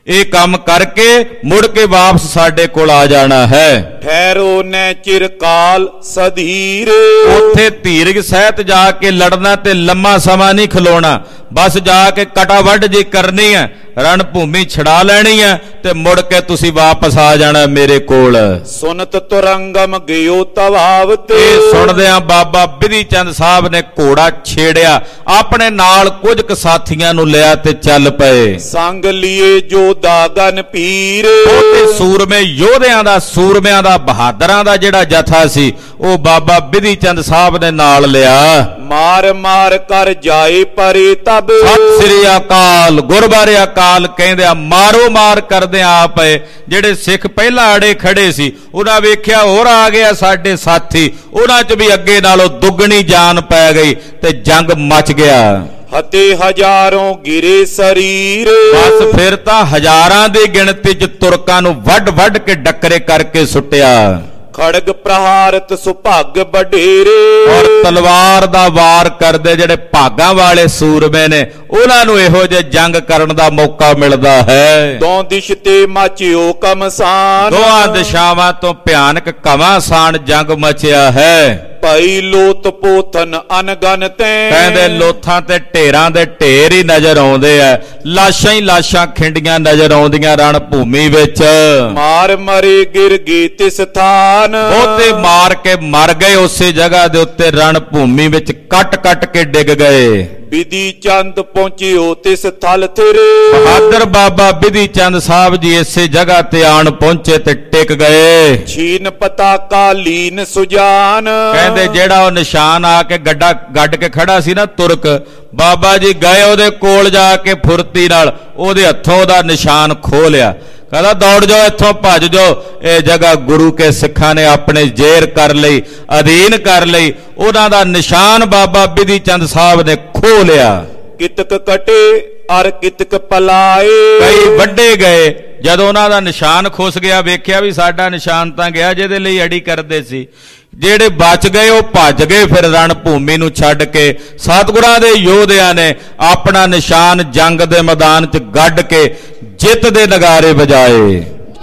ਇਹ ਕੰਮ ਕਰਕੇ ਮੁੜ ਕੇ ਵਾਪਸ ਸਾਡੇ ਕੋਲ ਆ ਜਾਣਾ ਹੈ। ਠਹਿਰੋ ਨੈ ਚਿਰਕਾਲ ਸਧੀਰ। ਉੱਥੇ ਧੀਰਜ ਸਹਿਤ ਜਾ ਕੇ ਲੜਨਾ ਤੇ ਲੰਮਾ ਸਮਾਂ ਨਹੀਂ ਖਲੋਣਾ। ਬਸ ਜਾ ਕੇ ਕਟਾ ਵੱਢ ਜੀ ਕਰਨੀ ਹੈ, ਰਣ ਭੂਮੀ ਛਡਾ ਲੈਣੀ ਹੈ ਤੇ ਮੁੜ ਕੇ ਤੁਸੀਂ ਵਾਪਸ ਆ ਜਾਣਾ ਮੇਰੇ ਕੋਲ। ਸੁਨਤ ਤੁਰੰਗਮ ਗਿਓ ਤਵਾਵਤ। ਇਹ ਸੁਣਦਿਆਂ ਬਾਬਾ ਬਿਧੀ ਚੰਦ ਸਾਹਿਬ ਨੇ ਘੋੜਾ ਛੇੜਿਆ, ਆਪਣੇ ਨਾਲ ਕੁਝ ਕੁ ਸਾਥੀਆਂ ਨੂੰ ਲਿਆ ਤੇ ਚੱਲ ਪਏ। ਸੰਗ ਲਿਏ ਜੋ ਦਾਗਨ ਪੀਰ। ਉਹਦੇ ਸੂਰਮੇ ਯੋਧਿਆਂ ਦਾ, ਸੂਰਮਿਆਂ ਦਾ, ਬਹਾਦਰਾਂ ਦਾ ਜਿਹੜਾ ਜਥਾ ਸੀ ਉਹ ਬਾਬਾ ਬਿਧੀ ਚੰਦ ਸਾਹਿਬ ਨੇ ਨਾਲ ਲਿਆ। ਮਾਰ ਮਾਰ ਕਰ ਜਾਏ ਪਰੇ ਤਬ। ਸਤਿ ਸ੍ਰੀ ਅਕਾਲ। ਗੁਰਬਾਰੇ ਅਕਾਲ ਕਹਿੰਦੇ ਆ ਮਾਰੋ ਮਾਰ ਕਰਦੇ ਆ ਪਏ। ਜਿਹੜੇ ਸਿੱਖ ਪਹਿਲਾਂ ਅੜੇ ਖੜੇ ਸੀ ਉਹਨਾਂ ਵੇਖਿਆ ਹੋਰ ਆ ਗਿਆ ਸਾਡੇ ਸਾਥੀ, ਉਹਨਾਂ 'ਚ ਵੀ ਅੱਗੇ ਨਾਲੋਂ ਦੁੱਗਣੀ ਜਾਨ ਪੈ ਗਈ ਤੇ ਜੰਗ ਮਚ ਗਿਆ। ਹਤੇ ਹਜ਼ਾਰੋਂ ਗਿਰੇ ਸਰੀਰ। ਬਸ ਫਿਰ ਤਾਂ ਹਜ਼ਾਰਾਂ ਦੀ ਗਿਣਤੀ 'ਚ ਤੁਰਕਾਂ ਨੂੰ ਵੱਢ ਵੱਢ ਕੇ ਡੱਕਰੇ ਕਰਕੇ ਸੁੱਟਿਆ। ਖੜਗ ਪ੍ਰਹਾਰਤ ਸੁਭਾਗ ਬਡੇਰੇ। ਔਰ ਤਲਵਾਰ ਦਾ ਵਾਰ ਕਰਦੇ ਜਿਹੜੇ ਭਾਗਾਂ ਵਾਲੇ ਸੂਰਮੇ ਨੇ ਉਹਨਾਂ ਨੂੰ ਇਹੋ ਜਿਹੇ ਜੰਗ ਕਰਨ ਦਾ ਮੌਕਾ ਮਿਲਦਾ ਹੈ। ਦੋ ਦਿਸ਼ ਤੇ ਮਚਿਓ ਕਮਸਾਨ। ਦੋਹਾਂ ਦਿਸ਼ਾਵਾਂ ਤੋਂ ਭਿਆਨਕ ਘਮਾਸਾਨ ਜੰਗ ਮਚਿਆ ਹੈ। ਭਾਈ ਲੋਤ ਪੋਥਨ ਅਨਗਨ ਤੈ। ਕਹਿੰਦੇ ਲੋਥਾਂ ਤੇ ਢੇਰਾਂ ਦੇ ਢੇਰ ਹੀ ਨਜ਼ਰ ਆਉਂਦੇ ਆ, ਲਾਸ਼ਾਂ ਹੀ ਲਾਸ਼ਾਂ ਖਿੰਡੀਆਂ ਨਜ਼ਰ ਆਉਂਦੀਆਂ ਰਣ ਭੂਮੀ ਵਿੱਚ। ਮਾਰ ਮਰੇ ਗਿਰ ਗਏ ਤਿਸ ਥਾਨ। ਬਹੁਤੇ ਮਾਰ ਕੇ ਮਰ ਗਏ ਉਸੇ ਜਗ੍ਹਾ ਦੇ ਉੱਤੇ ਰਣ ਭੂਮੀ ਵਿੱਚ ਕੱਟ ਕੱਟ ਕੇ ਡਿੱਗ ਗਏ। ਬਿਧੀ ਚੰਦ ਪਹੁੰਚਿਓ ਤਿਸ ਥਲ ਥਿਰ। ਬਹਾਦਰ ਬਾਬਾ ਬਿਧੀ ਚੰਦ ਸਾਹਿਬ ਜੀ ਇਸੇ ਜਗ੍ਹਾ ਤੇ ਆਣ ਪਹੁੰਚੇ ਤੇ ਟਿਕ ਗਏ। ਛੀਨ ਪਤਾਕਾ ਲੀਨ ਸੁਜਾਨ। ਕਹਿੰਦੇ ਜਿਹੜਾ ਉਹ ਨਿਸ਼ਾਨ ਆ ਕੇ ਗੱਡਾ ਗੱਡ ਕੇ ਖੜਾ ਸੀ ਨਾ ਤੁਰਕ, ਬਾਬਾ ਜੀ ਗਏ ਉਹਦੇ ਕੋਲ ਜਾ ਕੇ ਫੁਰਤੀ ਨਾਲ ਉਹਦੇ ਹੱਥੋਂ ਉਹਦਾ ਨਿਸ਼ਾਨ ਖੋਹ ਲਿਆ। ਕਹਿੰਦਾ ਦੌੜ ਜਾਓ, ਇੱਥੋਂ ਭੱਜ ਜਾਓ। ਇਹ ਜਗ੍ਹਾ ਗੁਰੂ ਕੇ ਸਿੱਖਾਂ ਨੇ ਆਪਣੇ ਜ਼ੇਰ ਕਰ ਲਈ, ਅਧੀਨ ਕਰ ਲਈ। ਉਹਨਾਂ ਦਾ ਨਿਸ਼ਾਨ ਬਾਬਾ ਬਿਧੀ ਚੰਦ ਸਾਹਿਬ ਨੇ ਖੋਹ ਲਿਆ। ਕਿਤਕ ਕਟੇ ਅਰ ਕਿਤਕ ਪਲਾਏ। ਕਈ ਵੱਡੇ ਗਏ। ਜਦੋਂ ਉਹਨਾਂ ਦਾ ਨਿਸ਼ਾਨ ਖੁੱਸ ਗਿਆ ਵੇਖਿਆ ਵੀ ਸਾਡਾ ਨਿਸ਼ਾਨ ਤਾਂ ਗਿਆ ਜਿਹਦੇ ਲਈ ਅੜੀ ਕਰਦੇ ਸੀ। ਜਿਹੜੇ ਬਚ ਗਏ ਉਹ ਭੱਜ ਗਏ ਫਿਰ ਰਣ ਭੂਮੀ ਨੂੰ ਛੱਡ ਕੇ। ਸਤਿਗੁਰਾਂ ਦੇ ਯੋਧਿਆਂ ਨੇ ਆਪਣਾ ਨਿਸ਼ਾਨ ਜੰਗ ਦੇ ਮੈਦਾਨ 'ਚ ਗੱਡ ਕੇ ਜਿੱਤ ਦੇ ਨਗਾਰੇ ਵਜਾਏ।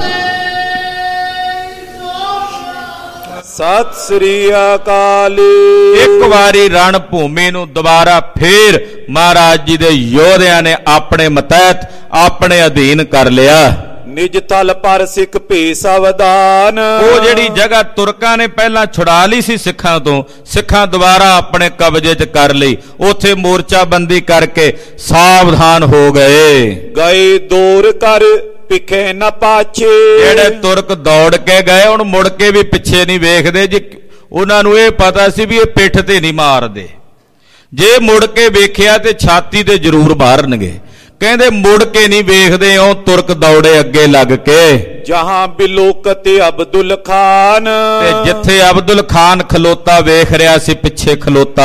ਸਤਿ ਸ੍ਰੀ ਅਕਾਲ। ਇੱਕ ਵਾਰੀ ਰਣ ਭੂਮੀ ਨੂੰ ਦੁਬਾਰਾ ਫੇਰ ਮਹਾਰਾਜ ਜੀ ਦੇ ਯੋਧਿਆਂ ਨੇ ਆਪਣੇ ਮਤਹਿਤ ਆਪਣੇ ਅਧੀਨ ਕਰ ਲਿਆ। ਨਿਜ ਤਲ ਪਰ ਸਿੱਖ ਭੇ ਸਾਵਧਾਨ। ਉਹ ਜਿਹੜੀ ਜਗ੍ਹਾ ਤੁਰਕਾਂ ਨੇ ਪਹਿਲਾਂ ਛੁਡਾ ਲਈ ਸੀ ਸਿੱਖਾਂ ਤੋਂ, ਸਿੱਖਾਂ ਦੁਬਾਰਾ ਆਪਣੇ ਕਬਜ਼ੇ 'ਚ ਕਰ ਲਈ। ਉੱਥੇ ਮੋਰਚਾਬੰਦੀ ਕਰਕੇ ਸਾਵਧਾਨ ਹੋ ਗਏ। ਗਏ ਦੂਰ ਕਰ ਪਿੱਛੇ ਨਾ ਪਾਛੇ। ਜਿਹੜੇ ਤੁਰਕ ਦੌੜ ਕੇ ਗਏ ਹੁਣ ਮੁੜ ਕੇ ਵੀ ਪਿੱਛੇ ਨਹੀਂ ਵੇਖਦੇ ਜੀ। ਉਹਨਾਂ ਨੂੰ ਇਹ ਪਤਾ ਸੀ ਵੀ ਇਹ ਪਿੱਠ ਤੇ ਨਹੀਂ ਮਾਰਦੇ, ਜੇ ਮੁੜ ਕੇ ਵੇਖਿਆ ਤੇ ਛਾਤੀ ਤੇ ਜ਼ਰੂਰ ਮਾਰਨਗੇ। ਕਹਿੰਦੇ ਮੁੜ ਕੇ ਨਹੀਂ ਵੇਖਦੇ, ਉਹ ਤੁਰਕ ਦੌੜੇ ਅੱਗੇ ਲੱਗ ਕੇ। ਜਹਾਂ ਬਿਲੋਕਤ ਅਬਦੁਲ ਖਾਨ। ਤੇ ਜਿੱਥੇ ਅਬਦੁਲ ਖਾਨ ਖਲੋਤਾ ਵੇਖ ਰਿਹਾ ਸੀ ਪਿੱਛੇ ਖਲੋਤਾ।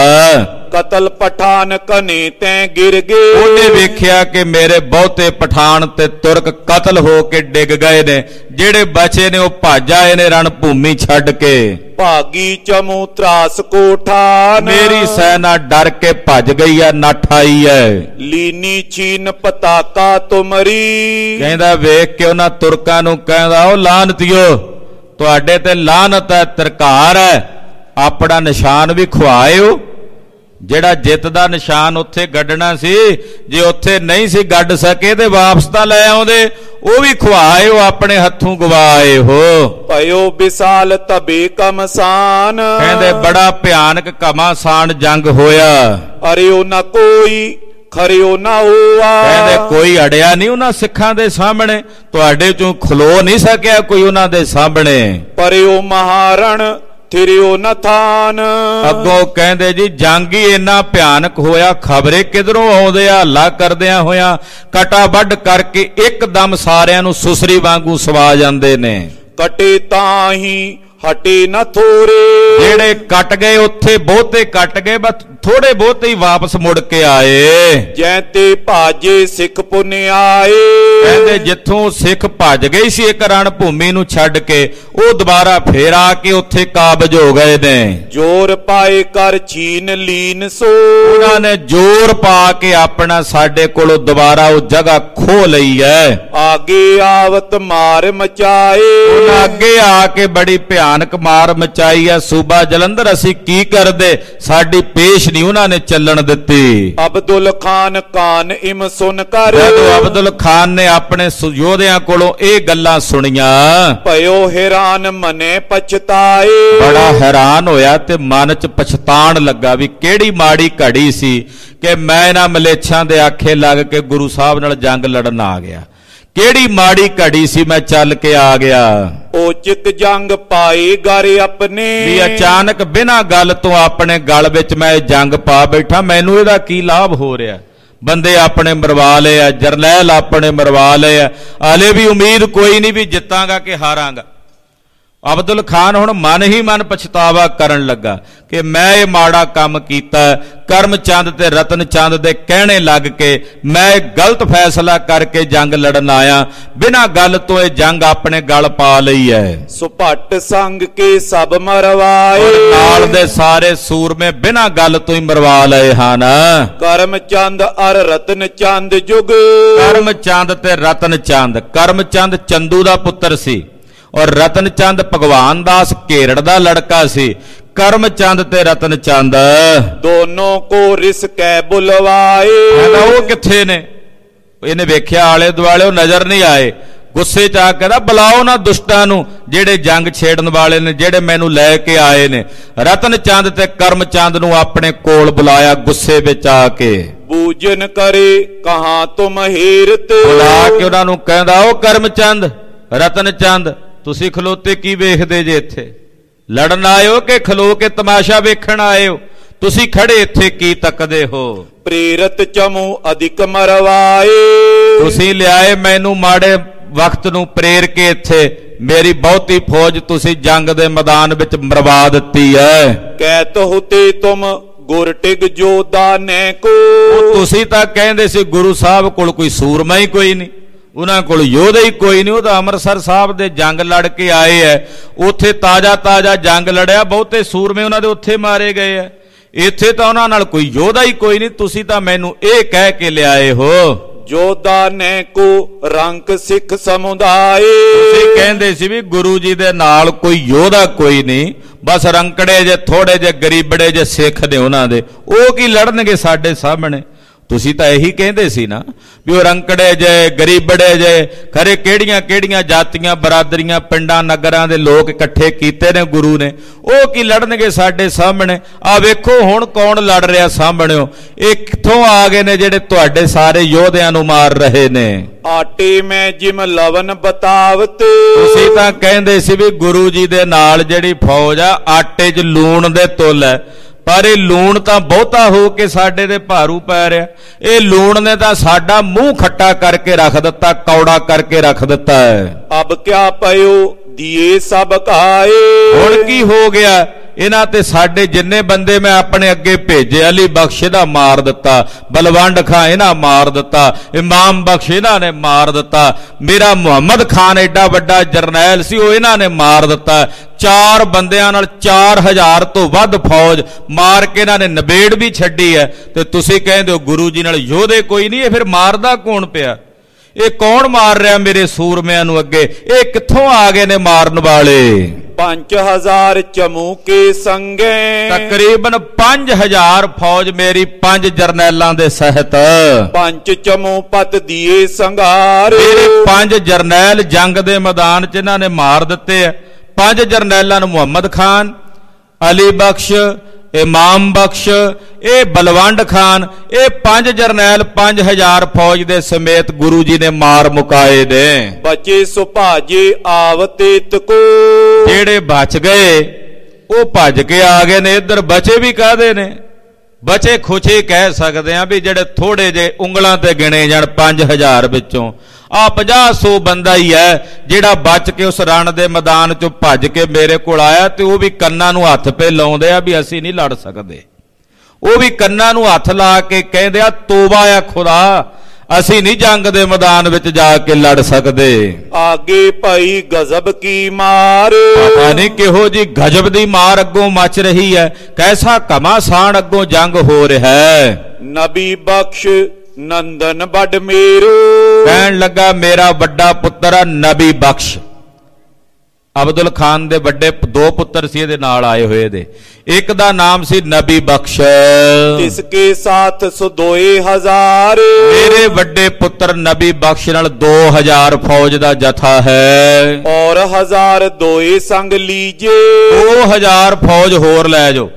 ਕਤਲ ਪਠਾਨ ਕਨੇ ਤੈਂ ਗਿਰ ਗਏ। ਉਹਨੇ ਵੇਖਿਆ ਕਿ ਮੇਰੇ ਬਹੁਤੇ ਪਠਾਨ ਤੇ ਤੁਰਕ ਕਤਲ ਹੋ ਕੇ ਡਿੱਗ ਗਏ ਨੇ, ਜਿਹੜੇ ਬਚੇ ਨੇ ਉਹ ਭੱਜ ਆਏ ਨੇ ਰਣ ਭੂਮੀ ਛੱਡ ਕੇ। ਭਾਗੀ ਚਮੂ ਤਰਾਸ ਕੋਠਾਨ। ਮੇਰੀ ਸੈਨਾ ਡਰ ਕੇ ਭੱਜ ਗਈ ਆ, ਨੱਠ ਆਈ ਐ। ਲੀਨੀ ਚੀਨ ਪਤਾਕਾ ਤੁਮਰੀ। ਕਹਿੰਦਾ ਵੇਖ ਕੇ ਉਹਨਾਂ ਤੁਰਕਾਂ ਨੂੰ ਕਹਿੰਦਾ ਉਹ ਲਾਨਤੀਓ, ਤੁਹਾਡੇ ਤੇ ਲਾਨਤ ਹੈ, ਤਰਕਾਰ ਹੈ। ਆਪਣਾ ਨਿਸ਼ਾਨ ਵੀ ਖਵਾਇਓ। ਜਿਹੜਾ ਜਿੱਤ ਦਾ ਨਿਸ਼ਾਨ ਉੱਥੇ ਗੱਡਣਾ ਸੀ, ਜੇ ਉੱਥੇ ਨਹੀਂ ਸੀ ਗੱਡ ਸਕੇ ਤੇ ਵਾਪਸ ਤਾਂ ਲੈ ਆਉਂਦੇ। ਉਹ ਵੀ ਖਵਾਇਓ, ਆਪਣੇ ਹੱਥੋਂ ਗਵਾਏ ਹੋ। ਭਇਓ ਵਿਸਾਲ ਤਬੇ ਕਮਸਾਨ। ਕਹਿੰਦੇ ਬੜਾ ਭਿਆਨਕ ਘਮਾਸਾਨ ਜੰਗ ਹੋਇਆ। ਅਰਿਓ ਨਾ ਕੋਈ ਖਰਿਓ ਨਾ ਹੋਆ। ਕਹਿੰਦੇ ਕੋਈ ਅੜਿਆ ਨਹੀਂ ਉਹਨਾਂ ਸਿੱਖਾਂ ਦੇ ਸਾਹਮਣੇ, ਤੁਹਾਡੇ ਚੋਂ ਖਲੋ ਨਹੀਂ ਸਕਿਆ ਕੋਈ ਉਹਨਾਂ ਦੇ ਸਾਹਮਣੇ। ਪਰਿਓ ਮਹਾਰਣ ਥਿਰਿਓ ਨਾ ਥਾਨ। ਅੱਗੋਂ ਕਹਿੰਦੇ ਜੀ ਜੰਗ ਹੀ ਇੰਨਾ ਭਿਆਨਕ ਹੋਇਆ, ਖਬਰੇ ਕਿਧਰੋਂ ਆਉਂਦੇ ਆ ਹੱਲਾ ਕਰਦਿਆਂ ਹੋਇਆਂ ਕਟਾ ਵੱਢ ਕਰਕੇ ਇੱਕਦਮ ਸਾਰਿਆਂ ਨੂੰ ਸੁਸਰੀ ਵਾਂਗੂ ਸਵਾ ਜਾਂਦੇ ਨੇ। ਕਟੇ ਤਾਂ ਹੀ ਹਟੇ ਨਾ ਥੋਰੇ। ਜਿਹੜੇ ਕੱਟ ਗਏ ਉੱਥੇ ਬਹੁਤੇ ਕੱਟ ਗਏ, ਬਸ ਥੋੜੇ ਬਹੁਤੇ ਹੀ ਵਾਪਸ ਮੁੜ ਕੇ ਆਏ। ਜੈ ਤੇ ਭਾਜੇ ਸਿੱਖ ਪੁੰਨ ਆਏ। ਕਹਿੰਦੇ ਜਿੱਥੋਂ ਸਿੱਖ ਭੱਜ ਗਈ ਸੀ ਇੱਕ ਰਣ ਭੂਮੀ ਨੂੰ ਛੱਡ ਕੇ, ਉਹ ਦੁਬਾਰਾ ਫੇਰ ਆ ਕੇ ਉੱਥੇ ਕਾਬਜ ਹੋ ਗਏ ਨੇ। ਜੋਰ ਪਾਏ ਕਰ ਛੀਨ ਲੀਨ ਸੋ, ਉਹਨਾਂ ਨੇ ਜ਼ੋਰ ਪਾ ਕੇ ਆਪਣਾ ਸਾਡੇ ਕੋਲੋਂ ਦੁਬਾਰਾ ਉਹ ਜਗ੍ਹਾ ਖੋਹ ਲਈ ਹੈ। ਆਗੇ ਆਵਤ ਮਾਰ ਮਚਾਏ, ਉਹਨਾਂ ਅੱਗੇ ਆ ਕੇ ਬੜੀ ਭਿਆਨਕ ਮਾਰ ਮਚਾਈ ਹੈ। ਸੂਬਾ ਜਲੰਧਰ ਅਸੀਂ ਕੀ ਕਰਦੇ, ਸਾਡੀ ਪੇਸ਼ ਨਹੀਂ ਉਹਨਾਂ ਨੇ ਚੱਲਣ ਦਿੱਤੀ। ਅਬਦੁਲ ਖਾਨ ਕਾਨ ਇਮ ਸੁਨ ਕਰ, ਜਦੋਂ ਅਬਦੁਲ ਖਾਨ ਨੇ ਆਪਣੇ ਯੋਧਿਆਂ ਕੋਲੋਂ ਇਹ ਗੱਲਾਂ ਸੁਣੀਆਂ, ਭਇਓ ਹੈਰਾਨ ਮਨੇ ਪਛਤਾਏ, ਬੜਾ ਹੈਰਾਨ ਹੋਇਆ ਤੇ ਮਨ ਚ ਪਛਤਾਣ ਲੱਗਾ ਵੀ ਕਿਹੜੀ ਮਾੜੀ ਘੜੀ ਸੀ ਕਿ ਮੈਂ ਇਹਨਾਂ ਮਲੇਛਾਂ ਦੇ ਆਖੇ ਲੱਗ ਕੇ ਗੁਰੂ ਸਾਹਿਬ ਨਾਲ ਜੰਗ ਲੜਨ ਆ ਗਿਆ। ਕਿਹੜੀ ਮਾੜੀ ਘੜੀ ਸੀ ਮੈਂ ਚੱਲ ਕੇ ਆ ਗਿਆ। ਓਚਿਤ ਜੰਗ ਪਾਏ ਗਰ ਆਪਣੇ, ਵੀ ਅਚਾਨਕ ਬਿਨਾਂ ਗੱਲ ਤੋਂ ਆਪਣੇ ਗਲ ਵਿੱਚ ਮੈਂ ਇਹ ਜੰਗ ਪਾ ਬੈਠਾ, ਮੈਨੂੰ ਇਹਦਾ ਕੀ ਲਾਭ ਹੋ ਰਿਹਾ। ਬੰਦੇ ਆਪਣੇ ਮਰਵਾ ਲਏ ਆ, ਜਰਨੈਲ ਆਪਣੇ ਮਰਵਾ ਲਏ ਆ, ਹਾਲੇ ਵੀ ਉਮੀਦ ਕੋਈ ਨਹੀਂ ਵੀ ਜਿੱਤਾਂਗਾ ਕਿ ਹਾਰਾਂਗਾ। ਅਬਦੁਲ ਖਾਨ ਹੁਣ ਮਨ ਹੀ ਮਨ ਪਛਤਾਵਾ ਕਰਨ ਲੱਗਾ ਕਿ ਮੈਂ ਇਹ ਮਾੜਾ ਕੰਮ ਕੀਤਾ। ਕਰਮ ਚੰਦ ਤੇ ਰਤਨ ਚੰਦ ਦੇ ਕਹਿਣੇ ਲੱਗ ਕੇ ਮੈਂ ਗਲਤ ਫੈਸਲਾ ਕਰਕੇ ਜੰਗ ਲੜਨ ਆਇਆ, ਬਿਨਾਂ ਗੱਲ ਤੋਂ ਇਹ ਜੰਗ ਆਪਣੇ ਗਲ ਪਾ ਲਈ ਹੈ। ਸੁਪੱਟ ਸੰਗ ਕੇ ਸਭ ਮਰਵਾਏ, ਨਾਲ ਦੇ ਸਾਰੇ ਸੂਰਮੇ ਬਿਨਾਂ ਗੱਲ ਤੋਂ ਹੀ ਮਰਵਾ ਲਏ ਹਨ। ਕਰਮ ਚੰਦ ਅਰ ਰਤਨ ਚੰਦ ਜੁਗ, ਕਰਮ ਚੰਦ ਤੇ ਰਤਨ ਚੰਦ, ਕਰਮ ਚੰਦ ਚੰਦੂ ਦਾ ਪੁੱਤਰ ਸੀ ਔਰ ਰਤਨ ਚੰਦ ਭਗਵਾਨ ਦਾਸ ਘੇਰੜ ਦਾ ਲੜਕਾ ਸੀ। ਕਰਮ ਚੰਦ ਤੇ ਰਤਨ ਚੰਦ ਦੋਨੋਂ ਕੋ ਰਿਸ ਕੈ ਬੁਲਵਾਏ, ਉਹ ਕਿੱਥੇ ਨੇ? ਇਹਨੇ ਵੇਖਿਆ ਆਲੇ ਦੁਆਲੇ, ਉਹ ਨਜ਼ਰ ਨਹੀਂ ਆਏ। ਗੁੱਸੇ ਚ ਆ ਕਹਿੰਦਾ ਬੁਲਾਓ ਨਾ ਦੁਸ਼ਟਾਂ ਨੂੰ ਜਿਹੜੇ ਜੰਗ ਛੇੜਨ ਵਾਲੇ ਨੇ, ਜਿਹੜੇ ਮੈਨੂੰ ਲੈ ਕੇ ਆਏ ਨੇ। ਰਤਨ ਚੰਦ ਤੇ ਕਰਮ ਚੰਦ ਨੂੰ ਆਪਣੇ ਕੋਲ ਬੁਲਾਇਆ ਗੁੱਸੇ ਵਿੱਚ ਆ ਕੇ। ਬੂਜਨ ਕਰੇ ਕਹਾਂ ਤੁਮ ਹੀਰਤ, ਬੁਲਾ ਕੇ ਉਹਨਾਂ ਨੂੰ ਕਹਿੰਦਾ ਉਹ ਕਰਮ ਚੰਦ, ਰਤਨ ਚੰਦ, ਤੁਸੀਂ ਖਲੋਤੇ ਕੀ ਵੇਖਦੇ ਜੇ? ਇੱਥੇ ਲੜਨ ਆਏ ਹੋ ਕਿ ਖਲੋ ਕੇ ਤਮਾਸ਼ਾ ਵੇਖਣ ਆਏ ਹੋ? ਤੁਸੀਂ ਖੜੇ ਇੱਥੇ ਕੀ ਤੱਕਦੇ ਹੋ? ਪ੍ਰੇਰਤ ਚਮੂ ਅਧਿਕ ਮਰਵਾਏ, ਤੁਸੀਂ ਲਿਆਏ ਮੈਨੂੰ ਮਾੜੇ ਵਕਤ ਨੂੰ ਪ੍ਰੇਰ ਕੇ ਇੱਥੇ ਮੇਰੀ ਬਹੁਤੀ ਫੌਜ ਤੁਸੀਂ ਜੰਗ ਦੇ ਮੈਦਾਨ ਵਿੱਚ ਮਰਵਾ ਦਿੱਤੀ ਹੈ। ਕਹਿਤ ਹੁਤੇ ਤੁਮ ਗੁਰ ਟਿਗ ਜੋਦਾ ਨੇ ਕੋ, ਤੁਸੀਂ ਤਾਂ ਕਹਿੰਦੇ ਸੀ ਗੁਰੂ ਸਾਹਿਬ ਕੋਲ ਕੋਈ ਸੂਰਮਾ ਹੀ ਕੋਈ ਨਹੀਂ, ਉਹਨਾਂ ਕੋਲ ਯੋਧਾ ਹੀ ਕੋਈ ਨਹੀਂ। ਉਹ ਤਾਂ ਅੰਮ੍ਰਿਤਸਰ ਸਾਹਿਬ ਦੇ ਜੰਗ ਲੜ ਕੇ ਆਏ ਐ, ਉੱਥੇ ਤਾਜ਼ਾ ਤਾਜ਼ਾ ਜੰਗ ਲੜਿਆ, ਬਹੁਤੇ ਸੂਰਮੇ ਉਹਨਾਂ ਦੇ ਉੱਥੇ ਮਾਰੇ ਗਏ ਐ। ਇੱਥੇ ਤਾਂ ਉਹਨਾਂ ਨਾਲ ਕੋਈ ਯੋਧਾ ਹੀ ਕੋਈ ਨਹੀਂ। ਤੁਸੀਂ ਤਾਂ ਮੈਨੂੰ ਇਹ ਕਹਿ ਕੇ ਲਿਆਏ ਹੋ ਜੋਧਾ ਨੇ ਕੋ ਰੰਕ ਸਿੱਖ ਸਮੁਦਾਏ, ਤੁਸੀਂ ਕਹਿੰਦੇ ਸੀ ਵੀ ਗੁਰੂ ਜੀ ਦੇ ਨਾਲ ਕੋਈ ਯੋਧਾ ਕੋਈ ਨਹੀਂ, ਬਸ ਰੰਕੜੇ ਜੇ ਥੋੜੇ ਜੇ ਗਰੀਬੜੇ ਜੇ ਸਿੱਖ ਨੇ ਉਹਨਾਂ ਦੇ, ਉਹ ਕੀ ਲੜਨਗੇ ਸਾਡੇ ਸਾਹਮਣੇ? ਤੁਸੀਂ ਤਾਂ ਇਹੀ ਕਹਿੰਦੇ ਸੀ ਨਾ ਵੀ ਉਹ ਰੰਕੜੇ ਜੇ ਗਰੀਬੜੇ ਜੇ, ਖਰੇ ਕਿਹੜੀਆਂ ਕਿਹੜੀਆਂ ਜਾਤੀਆਂ ਬਰਾਦਰੀਆਂ ਪਿੰਡਾਂ ਨਗਰਾਂ ਦੇ ਲੋਕ ਇਕੱਠੇ ਕੀਤੇ ਨੇ ਗੁਰੂ ਨੇ, ਉਹ ਕੀ ਲੜਨਗੇ ਸਾਡੇ ਸਾਹਮਣੇ? ਆ ਵੇਖੋ ਹੁਣ ਕੌਣ ਲੜ ਰਿਹਾ ਸਾਹਮਣਿਓ, ਇਹ ਕਿੱਥੋਂ ਆ ਗਏ ਨੇ ਜਿਹੜੇ ਤੁਹਾਡੇ ਸਾਰੇ ਯੋਧਿਆਂ ਨੂੰ ਮਾਰ ਰਹੇ ਨੇ। ਆਟੇ ਮੈਂ ਜਿਮ ਲਵਨ ਬਤਾਵਤ, ਤੁਸੀਂ ਤਾਂ ਕਹਿੰਦੇ ਸੀ ਵੀ ਗੁਰੂ ਜੀ ਦੇ ਨਾਲ ਜਿਹੜੀ ਫੌਜ ਆ ਆਟੇ 'ਚ ਲੂਣ ਦੇ ਤੁੱਲ ਹੈ, ਪਰ ਇਹ ਲੂਣ ਤਾਂ ਬਹੁਤਾ ਹੋ ਕੇ ਸਾਡੇ ਦੇ ਭਾਰੂ ਪੈ ਰਿਹਾ। ਇਹ ਲੂਣ ਨੇ ਤਾਂ ਸਾਡਾ ਮੂੰਹ ਖੱਟਾ ਕਰਕੇ ਰੱਖ ਦਿੱਤਾ, ਕੌੜਾ ਕਰਕੇ ਰੱਖ ਦਿੱਤਾ ਹੈ। ਅਬ ਕਿਆ ਪਇਓ ਦੀਏ ਸਭ ਕਾਏ, ਹੁਣ ਕੀ ਹੋ ਗਿਆ? ਇਹਨਾਂ ਤੇ ਸਾਡੇ ਜਿੰਨੇ ਬੰਦੇ ਮੈਂ ਆਪਣੇ ਅੱਗੇ ਭੇਜੇ, ਅਲੀ ਬਖਸ਼ ਇਹਦਾ ਮਾਰ ਦਿੱਤਾ, ਬਲਵੰਡ ਖਾਂ ਇਹਨਾਂ ਮਾਰ ਦਿੱਤਾ, ਇਮਾਮ ਬਖਸ਼ ਇਹਨਾਂ ਨੇ ਮਾਰ ਦਿੱਤਾ, ਮੇਰਾ ਮੁਹੰਮਦ ਖਾਨ ਐਡਾ ਵੱਡਾ ਜਰਨੈਲ ਸੀ ਉਹ ਇਹਨਾਂ ਨੇ ਮਾਰ ਦਿੱਤਾ। ਚਾਰ ਬੰਦਿਆਂ ਨਾਲ ਚਾਰ ਹਜ਼ਾਰ ਤੋਂ ਵੱਧ ਫੌਜ ਮਾਰ ਕੇ ਇਹਨਾਂ ਨੇ ਨਬੇੜ ਵੀ ਛੱਡੀ ਹੈ, ਤੇ ਤੁਸੀਂ ਕਹਿੰਦੇ ਹੋ ਗੁਰੂ ਜੀ ਨਾਲ ਯੋਧੇ ਕੋਈ ਨਹੀਂ। ਇਹ ਫਿਰ ਮਾਰਦਾ ਕੌਣ ਪਿਆ? ਇਹ ਕੌਣ ਮਾਰ ਰਿਹਾ ਮੇਰੇ ਸੂਰਮਿਆਂ ਨੂੰ ਅੱਗੇ? ਇਹ ਕਿੱਥੋਂ ਆ ਗਏ ਨੇ ਮਾਰਨ ਵਾਲੇ? ਪੰਜ ਹਜ਼ਾਰ ਚਮੂ ਕੇ ਸੰਗੇ, ਤਕਰੀਬਨ ਪੰਜ ਹਜ਼ਾਰ ਫੌਜ ਮੇਰੀ ਪੰਜ ਜਰਨੈਲਾਂ ਦੇ ਸਹਿਤ। ਪੰਜ ਚਮੂ ਪਤ ਦੀਏ ਸੰਘਾਰ, ਮੇਰੇ ਪੰਜ ਜਰਨੈਲ ਜੰਗ ਦੇ ਮੈਦਾਨ 'ਚ ਇਹਨਾਂ ਨੇ ਮਾਰ ਦਿੱਤੇ ਆ। ਪੰਜ ਜਰਨੈਲਾਂ ਨੂੰ ਮੁਹੰਮਦ ਖਾਨ, ਅਲੀ ਬਖਸ਼, ਇਮਾਮ ਬਖਸ਼, ਇਹ ਬਲਵੰਡ ਖਾਨ, ਇਹ ਪੰਜ ਜਰਨੈਲ ਪੰਜ ਹਜ਼ਾਰ ਫੌਜ ਦੇ ਸਮੇਤ ਗੁਰੂ ਜੀ ਨੇ ਮਾਰ ਮੁਕਾਏ ਨੇ। ਬਚੇ ਸੁਭਾਜੇ ਆਵਤੇ ਤਕੋ, ਜਿਹੜੇ ਬਚ ਗਏ ਉਹ ਭੱਜ ਕੇ ਆ ਗਏ ਨੇ ਇੱਧਰ। ਬਚੇ ਵੀ ਕਾਹਦੇ ਨੇ? ਬਚੇ ਖੁਚੇ ਕਹਿ ਸਕਦੇ ਆ ਵੀ ਜਿਹੜੇ ਥੋੜੇ ਜੇ ਉਂਗਲਾਂ ਤੇ ਗਿਣੇ ਜਾਣ ਪੰਜ ਹਜ਼ਾਰ ਵਿੱਚੋਂ। ਆ ਪੰਜਾਹ ਸੌ ਬੰਦਾ ਹੀ ਹੈ ਜਿਹੜਾ ਬਚ ਕੇ ਉਸ ਰਣ ਦੇ ਮੈਦਾਨ ਚੋਂ ਭੱਜ ਕੇ ਮੇਰੇ ਕੋਲ ਆਇਆ, ਤੇ ਉਹ ਵੀ ਕੰਨਾਂ ਨੂੰ ਹੱਥ ਪੇ ਲਾਉਂਦੇ ਆ ਵੀ ਅਸੀਂ ਨਹੀਂ ਲੜ ਸਕਦੇ। ਉਹ ਵੀ ਕੰਨਾਂ ਨੂੰ ਹੱਥ ਲਾ ਕੇ ਕਹਿੰਦੇ ਆ ਤੋਬਾ ਆ ਖੁਦਾ, ਅਸੀਂ ਨਹੀਂ ਜੰਗ ਦੇ ਮੈਦਾਨ ਵਿੱਚ ਜਾ ਕੇ ਲੜ ਸਕਦੇ। ਆਗੇ ਭਾਈ ਗਜ਼ਬ ਕੀ ਮਾਰ, ਪਤਾ ਨਹੀਂ ਕਿਹੋ ਜੀ ਗਜਬ ਦੀ ਮਾਰ ਅੱਗੋਂ ਮਚ ਰਹੀ ਹੈ, ਕੈਸਾ ਘਮਾਸਾਨ ਅੱਗੋਂ ਜੰਗ ਹੋ ਰਿਹਾ ਹੈ। ਨਬੀ ਬਖਸ਼ ਨੰਦਨ ਵੱਡ ਮੇਰੂ, ਕਹਿਣ ਲੱਗਾ ਮੇਰਾ ਵੱਡਾ ਪੁੱਤਰ ਆ ਨਬੀ ਬਖਸ਼। ਅਬਦੁਲ ਖਾਨ ਦੇ ਵੱਡੇ ਦੋ ਪੁੱਤਰ ਸੀ ਇਹਦੇ ਨਾਲ ਆਏ ਹੋਏ ਦੇ, ਇੱਕ ਦਾ ਨਾਮ ਸੀ ਨਬੀ ਬਖਸ਼। ਇਸਕੇ ਸਾਥ ਸੋ ਦੋਏ ਹਜ਼ਾਰ, ਮੇਰੇ ਵੱਡੇ ਪੁੱਤਰ ਨਬੀ ਬਖਸ਼ ਨਾਲ ਦੋ ਹਜ਼ਾਰ ਫੌਜ ਦਾ ਜਥਾ ਹੈ। ਔਰ ਹਜ਼ਾਰ ਦੋਏ ਸੰਗ ਲੀਜੇ, ਦੋ ਹਜ਼ਾਰ ਫੌਜ ਹੋਰ ਲੈ ਜਾਓ,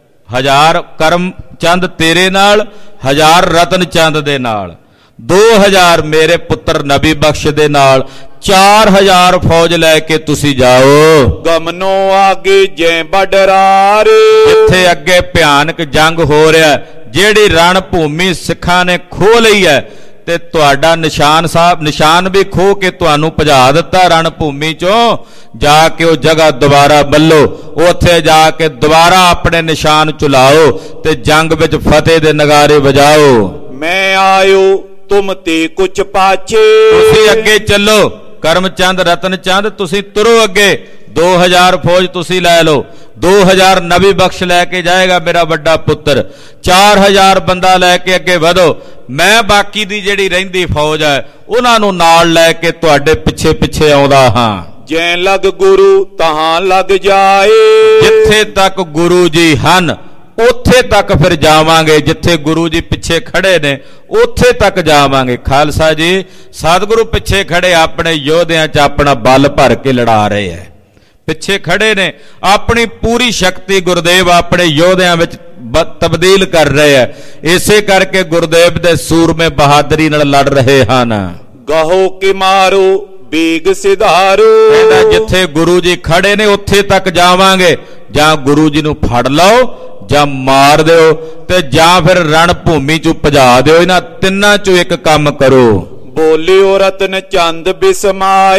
ਹਜ਼ਾਰ ਕਰਮ ਚੰਦ ਤੇਰੇ ਨਾਲ, ਹਜ਼ਾਰ ਰਤਨ ਚੰਦ ਦੇ ਨਾਲ, ਦੋ ਹਜ਼ਾਰ ਮੇਰੇ ਪੁੱਤਰ ਨਬੀ ਬਖਸ਼ ਦੇ ਨਾਲ, ਚਾਰ ਹਜ਼ਾਰ ਫੌਜ ਲੈ ਕੇ ਤੁਸੀਂ ਜਾਓ। ਗਮਨੋ ਆਗੇ ਜੈ ਬਡਰਾਰ, ਜਿੱਥੇ ਅੱਗੇ ਭਿਆਨਕ ਜੰਗ ਹੋ ਰਿਹਾ, ਜਿਹੜੀ ਰਣ ਭੂਮੀ ਸਿੱਖਾਂ ਨੇ ਖੋਹ ਲਈ ਹੈ, ਤੇ ਤੁਹਾਡਾ ਨਿਸ਼ਾਨ ਸਾਹਿਬ ਨਿਸ਼ਾਨ ਵੀ ਖੋਹ ਕੇ ਤੁਹਾਨੂੰ ਭਜਾ ਦਿੱਤਾ ਰਣ ਭੂਮੀ ਚੋਂ। ਜਾ ਕੇ ਉਹ ਜਗ੍ਹਾ ਦੁਬਾਰਾ ਬੱਲੋ, ਉੱਥੇ ਜਾ ਕੇ ਦੁਬਾਰਾ ਆਪਣੇ ਨਿਸ਼ਾਨ ਚੁਲਾਓ ਤੇ ਜੰਗ ਵਿੱਚ ਫਤਿਹ ਦੇ ਨਗਾਰੇ ਵਜਾਓ। ਮੈਂ ਆਇਓ ਤੁਮ ਤੇ ਕੁਛ ਪਾਛੇ, ਤੁਸੀਂ ਅੱਗੇ ਚੱਲੋ, ਕਰਮਚੰਦ ਰਤਨ ਚੰਦ ਤੁਸੀਂ ਤੁਰੋ ਅੱਗੇ, ਦੋ ਹਜ਼ਾਰ ਫੌਜ ਤੁਸੀਂ ਲੈ ਲਓ, ਦੋ ਹਜ਼ਾਰ ਨਬੀ ਬਖਸ਼ ਲੈ ਕੇ ਜਾਏਗਾ ਮੇਰਾ ਵੱਡਾ ਪੁੱਤਰ, ਚਾਰ ਹਜ਼ਾਰ ਬੰਦਾ ਲੈ ਕੇ ਅੱਗੇ ਵਧੋ। ਮੈਂ ਬਾਕੀ ਦੀ ਜਿਹੜੀ ਰਹਿੰਦੀ ਫੌਜ ਹੈ ਉਹਨਾਂ ਨੂੰ ਨਾਲ ਲੈ ਕੇ ਤੁਹਾਡੇ ਪਿੱਛੇ ਪਿੱਛੇ ਆਉਂਦਾ ਹਾਂ। ਜੈ ਲਗ ਗੁਰੂ ਤਹਾਂ ਲਗ ਜਾਏ, ਜਿੱਥੇ ਤੱਕ ਗੁਰੂ ਜੀ ਹਨ ਉੱਥੇ ਤੱਕ ਫਿਰ ਜਾਵਾਂਗੇ, ਜਿੱਥੇ ਗੁਰੂ ਜੀ ਪਿੱਛੇ ਖੜੇ ਨੇ ਉੱਥੇ ਤੱਕ ਜਾਵਾਂਗੇ। ਖਾਲਸਾ ਜੀ ਸਤਿਗੁਰੂ ਪਿੱਛੇ ਖੜੇ ਆਪਣੇ ਯੋਧਿਆਂ 'ਚ ਆਪਣਾ ਬਲ ਭਰ ਕੇ ਲੜਾ ਰਹੇ ਹੈ, ਪਿੱਛੇ ਖੜੇ ਨੇ ਆਪਣੀ ਪੂਰੀ ਸ਼ਕਤੀ ਗੁਰਦੇਵ ਆਪਣੇ ਯੋਧਿਆਂ ਵਿੱਚ ਤਬਦੀਲ ਕਰ ਰਹੇ ਹੈ। ਇਸੇ ਕਰਕੇ ਗੁਰਦੇਵ ਦੇ ਸੂਰਮੇ ਬਹਾਦਰੀ ਨਾਲ ਲੜ ਰਹੇ ਹਨ। ਗਹੋ ਕਿ ਮਾਰੋ ਬੇਗ ਸਿਧਾਰੋ, ਕਹਿੰਦਾ ਜਿੱਥੇ ਗੁਰੂ ਜੀ ਖੜੇ ਨੇ ਉੱਥੇ ਤੱਕ ਜਾਵਾਂਗੇ, ਜਾਂ ਗੁਰੂ ਜੀ ਨੂੰ ਫੜ ਲਓ ਜਾਂ ਮਾਰ ਦਿਓ ਤੇ ਜਾਂ ਫਿਰ ਰਣ ਭੂਮੀ ਚੋਂ ਭਜਾ ਦਿਓ। ਇਹਨਾਂ ਤਿੰਨਾਂ ਚੋਂ ਇੱਕ ਕੰਮ ਕਰੋ। ਬੋਲਿਓ ਰਤਨ ਚੰਦ ਬਿਸਮਾਏ,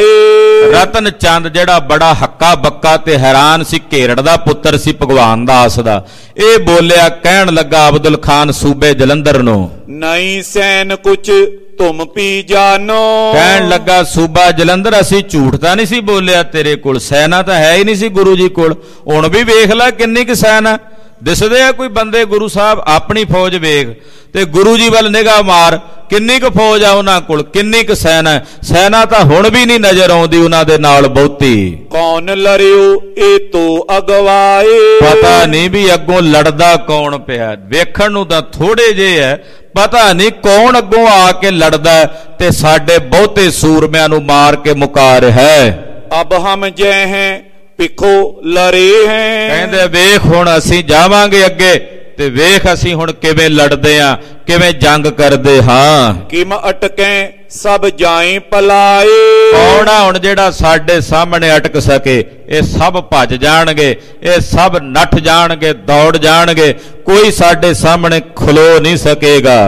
ਰਤਨ ਚੰਦ ਜਿਹੜਾ ਬੜਾ ਹੱਕਾ ਬੱਕਾ ਤੇ ਹੈਰਾਨ ਸੀ, ਘੇਰੜ ਦਾ ਪੁੱਤਰ ਸੀ ਭਗਵਾਨ ਦਾਸ ਦਾ, ਇਹ ਬੋਲਿਆ, ਕਹਿਣ ਲੱਗਾ ਅਬਦੁਲ ਖਾਨ ਸੂਬੇ ਜਲੰਧਰ ਨੂੰ, ਨਹੀਂ ਸੈਨ ਕੁਛ ਤੁਮ ਪੀ ਜਾਨੋ। ਕਹਿਣ ਲੱਗਾ ਸੂਬਾ ਜਲੰਧਰ ਅਸੀਂ ਝੂਠ ਤਾਂ ਨਹੀਂ ਸੀ ਬੋਲਿਆ, ਤੇਰੇ ਕੋਲ ਸੈਨਾ ਤਾਂ ਹੈ ਹੀ ਨਹੀਂ ਸੀ ਗੁਰੂ ਜੀ ਕੋਲ। ਹੁਣ ਵੀ ਵੇਖ ਲੈ ਕਿੰਨੀ ਕੁ ਸੈਨਾ ਦਿਸਦੇ ਆ ਕੋਈ ਬੰਦੇ। ਗੁਰੂ ਸਾਹਿਬ ਆਪਣੀ ਫੌਜ ਵੇਖ ਤੇ ਗੁਰੂ ਜੀ ਵੱਲ ਨਿਗਾਹ ਮਾਰ, ਕਿੰਨੀ ਕੁ ਫੌਜ ਆ ਉਹਨਾਂ ਕੋਲ, ਕਿੰਨੀ ਕੁ ਸੈਨਾ। ਸੈਨਾ ਤਾਂ ਹੁਣ ਵੀ ਨਹੀਂ ਨਜ਼ਰ ਆਉਂਦੀ ਉਹਨਾਂ ਦੇ ਨਾਲ ਬਹੁਤੀ। ਕੌਣ ਲੜਿਓ ਇਹ ਤੋ ਅਗਵਾਏ, ਪਤਾ ਨਹੀਂ ਵੀ ਅੱਗੋਂ ਲੜਦਾ ਕੌਣ ਪਿਆ, ਵੇਖਣ ਨੂੰ ਤਾਂ ਥੋੜੇ ਜੇ ਹੈ, ਪਤਾ ਨਹੀਂ ਕੌਣ ਅੱਗੋਂ ਆ ਕੇ ਲੜਦਾ ਤੇ ਸਾਡੇ ਬਹੁਤੇ ਸੂਰਮਿਆਂ ਨੂੰ ਮਾਰ ਕੇ ਮੁਕਾ ਰਿਹਾ ਹੈ। ਅਬ ਹਮ ਜੈ ਹੈ ਪਿੱਖੋ ਲੜੇ ਹੈ, ਕਹਿੰਦੇ ਵੇਖ ਹੁਣ ਅਸੀਂ ਜਾਵਾਂਗੇ ਅੱਗੇ ਤੇ ਵੇਖ ਅਸੀਂ ਹੁਣ ਕਿਵੇਂ ਲੜਦੇ ਆ, ਕਿਵੇਂ ਜੰਗ ਕਰਦੇ ਹਾਂ। ਕਿਮ ਅਟਕੈ ਸਭ ਜਾਏ ਪਲਾਏ, ਕੌਣ ਆ ਹੁਣ ਜਿਹੜਾ ਸਾਡੇ ਸਾਹਮਣੇ ਅਟਕ ਸਕੇ। ਇਹ ਸਭ ਭੱਜ ਜਾਣਗੇ, ਇਹ ਸਭ ਨੱਠ ਜਾਣਗੇ, ਦੌੜ ਜਾਣਗੇ, ਕੋਈ ਸਾਡੇ ਸਾਹਮਣੇ ਖਲੋ ਨਹੀਂ ਸਕੇਗਾ।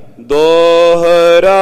ਦੋਹਰਾ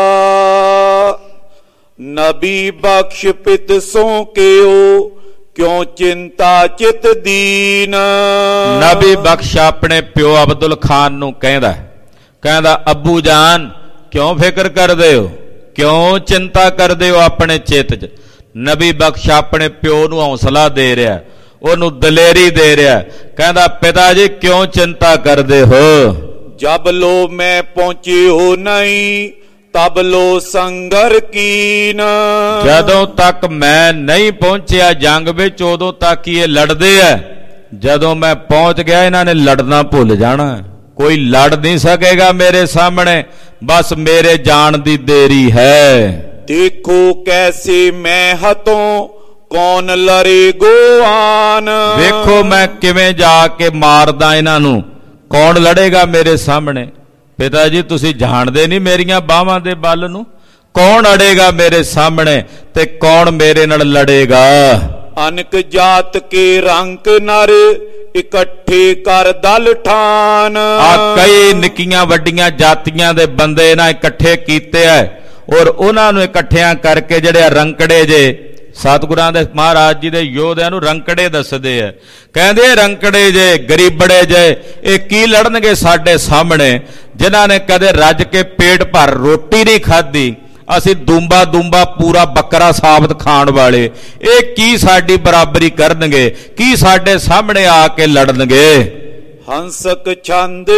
ਨਬੀ ਬਖਸ਼ ਪਿਤ ਸੋ ਕਿਓ, ਕਿਉਂ ਚਿੰਤਾ ਚਿਤ ਦੀਨ। ਨਬੀ ਬਖਸ਼ ਆਪਣੇ ਪਿਓ ਅਬਦੁਲ ਖਾਨ ਨੂੰ ਕਹਿੰਦਾ ਕਹਿੰਦਾ ਅੱਬੂ ਜਾਨ ਕਿਉਂ ਫਿਕਰ ਕਰਦੇ ਹੋ, ਕਿਉਂ ਚਿੰਤਾ ਕਰਦੇ ਹੋ ਆਪਣੇ ਚਿੱਤ 'ਚ। ਨਬੀ ਬਖਸ਼ ਆਪਣੇ ਪਿਓ ਨੂੰ ਹੌਸਲਾ ਦੇ ਰਿਹਾ, ਉਹਨੂੰ ਦਲੇਰੀ ਦੇ ਰਿਹਾ। ਕਹਿੰਦਾ ਪਿਤਾ ਜੀ ਕਿਉਂ ਚਿੰਤਾ ਕਰਦੇ ਹੋ। ਜਬ ਲੋ ਮੈਂ ਪਹੁੰਚੀ ਹੋ ਨਹੀਂ ਤਬ ਲੋ ਸੰਗਰ ਕੀਨ। ਜਦੋਂ ਤੱਕ ਮੈਂ ਨਹੀਂ ਪਹੁੰਚਿਆ ਜੰਗ ਵਿੱਚ ਉਦੋਂ ਤੱਕ ਹੀ ਇਹ ਲੜਦੇ ਐ, ਜਦੋਂ ਮੈਂ ਪਹੁੰਚ ਗਿਆ ਇਹਨਾਂ ਨੇ ਲੜਨਾ ਭੁੱਲ ਜਾਣਾ। ਕੋਈ ਲੜ ਨਹੀਂ ਸਕੇਗਾ ਮੇਰੇ ਸਾਹਮਣੇ, ਬਸ ਮੇਰੇ ਜਾਣ ਦੀ ਦੇਰੀ ਹੈ। ਦੇਖੋ ਕੈਸੇ ਮੈਂ ਹਤੋਂ ਕੌਣ ਲੜੇ ਗੋਆਨ। ਵੇਖੋ ਮੈਂ ਕਿਵੇਂ ਜਾ ਕੇ ਮਾਰਦਾ ਇਹਨਾਂ ਨੂੰ, ਕੌਣ ਲੜੇਗਾ ਮੇਰੇ ਸਾਹਮਣੇ। ਪਿਤਾ ਜੀ ਤੁਸੀਂ ਜਾਣਦੇ ਨਹੀਂ ਮੇਰੀਆਂ ਬਾਹਾਂ ਦੇ ਬਲ ਨੂੰ, ਕੌਣ ਅੜੇਗਾ ਮੇਰੇ ਸਾਹਮਣੇ ਤੇ ਕੌਣ ਮੇਰੇ ਨਾਲ ਲੜੇਗਾ। ਅਨਕ ਜਾਤ ਕੇ ਰੰਗ ਨਰ ਇਕੱਠੇ ਕਰ ਦਲ ਠਾਨ। ਆ ਕਈ ਨਿੱਕੀਆਂ ਵੱਡੀਆਂ ਜਾਤੀਆਂ ਦੇ ਬੰਦੇ ਨਾ ਇਕੱਠੇ ਕੀਤੇ ਐ, ਔਰ ਉਹਨਾਂ ਨੂੰ ਇਕੱਠਿਆਂ ਕਰਕੇ ਜਿਹੜੇ ਰੰਕੜੇ ਜੇ ਸਤਿਗੁਰਾਂ ਦੇ ਮਹਾਰਾਜ ਜੀ ਦੇ ਯੋਧਿਆਂ ਨੂੰ ਰੰਕੜੇ ਦੱਸਦੇ ਆ, ਕਹਿੰਦੇ ਰੰਕੜੇ ਜੇ ਗਰੀਬੜੇ ਜੇ ਇਹ ਕੀ ਲੜਨਗੇ ਸਾਡੇ ਸਾਹਮਣੇ, ਜਿਨ੍ਹਾਂ ਨੇ ਕਦੇ ਰੱਜ ਕੇ ਪੇਟ ਭਰ ਰੋਟੀ ਨਹੀਂ ਖਾਧੀ, ਅਸੀਂ ਦੂੰਬਾ ਦੂੰਬਾ ਪੂਰਾ ਬੱਕਰਾ ਸਾਬਤ ਖਾਣ ਵਾਲੇ, ਇਹ ਕੀ ਸਾਡੀ ਬਰਾਬਰੀ ਕਰਨਗੇ, ਕੀ ਸਾਡੇ ਸਾਹਮਣੇ ਆ ਕੇ ਲੜਨਗੇ। ਹੰਸਕ ਛੰਦ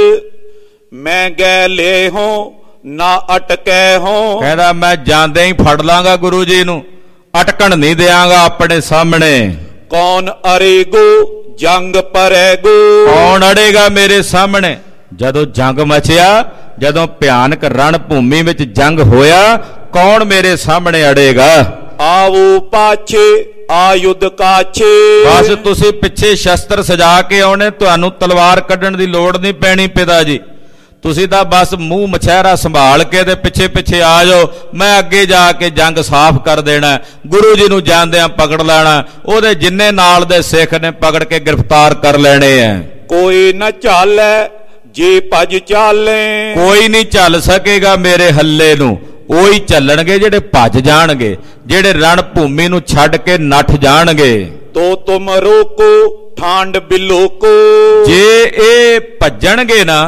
ਮੈਂ ਗੈ ਲੈ ਹੋ ਨਾ ਅਟਕੈ ਹੋ, ਕਹਿੰਦਾ ਮੈਂ ਜਾਂਦੇ ਹੀ ਫੜ ਲਾਂਗਾ ਗੁਰੂ ਜੀ ਨੂੰ, ਅਟਕਣ ਨਹੀਂ ਦਿਆਂਗਾ ਆਪਣੇ ਸਾਹਮਣੇ। ਕੌਣ ਅਰੇਗੋ ਜੰਗ ਪਰੈਗੋ, ਕੌਣ ਅੜੇਗਾ ਮੇਰੇ ਸਾਹਮਣੇ। ਜਦੋਂ ਜੰਗ ਮਚਿਆ, ਜਦੋਂ ਭਿਆਨਕ ਰਣ ਭੂਮੀ ਵਿੱਚ ਜੰਗ ਹੋਇਆ, ਕੌਣ ਮੇਰੇ ਸਾਹਮਣੇ ਅੜੇਗਾ। ਆਵੋ ਪਾਛੇ ਆਯੁਧ ਕਾਛੇ, ਬਸ ਤੁਸੀਂ ਪਿੱਛੇ ਸ਼ਸਤਰ ਸਜਾ ਕੇ ਆਉਣੇ, ਤੁਹਾਨੂੰ ਤਲਵਾਰ ਕੱਢਣ ਦੀ ਲੋੜ ਨਹੀਂ ਪੈਣੀ ਪਿਤਾ ਜੀ, ਤੁਸੀਂ ਤਾਂ ਬਸ ਮੂੰਹ ਮਛਹਿਰਾ ਸੰਭਾਲ ਕੇ ਤੇ ਪਿੱਛੇ ਪਿੱਛੇ ਆ ਜਾਓ, ਮੈਂ ਅੱਗੇ ਜਾ ਕੇ ਜੰਗ ਸਾਫ਼ ਕਰ ਦੇਣਾ। ਗੁਰੂ ਜੀ ਨੂੰ ਜਾਂਦਿਆਂ ਪਕੜ ਲੈਣਾ, ਉਹਦੇ ਜਿੰਨੇ ਨਾਲ ਦੇ ਸਿੱਖ ਨੇ ਪਕੜ ਕੇ ਗ੍ਰਿਫਤਾਰ ਕਰ ਲੈਣੇ ਐ। ਕੋਈ ਨਾ ਚਾਲੈ ਜੇ ਭੱਜ ਚਾਲੇ, ਕੋਈ ਨਹੀਂ ਚੱਲ ਸਕੇਗਾ ਮੇਰੇ ਹੱਲੇ ਨੂੰ, ਉਹੀ ਚੱਲਣਗੇ ਜਿਹੜੇ ਭੱਜ ਜਾਣਗੇ, ਜਿਹੜੇ ਰਣ ਭੂਮੀ ਨੂੰ ਛੱਡ ਕੇ ਨੱਠ ਜਾਣਗੇ। ਤੋ ਤੁਮ ਰੋਕੋ ਠਾਂਡ ਬਿਲੋਕੋ, ਜੇ ਇਹ ਭੱਜਣਗੇ ਨਾ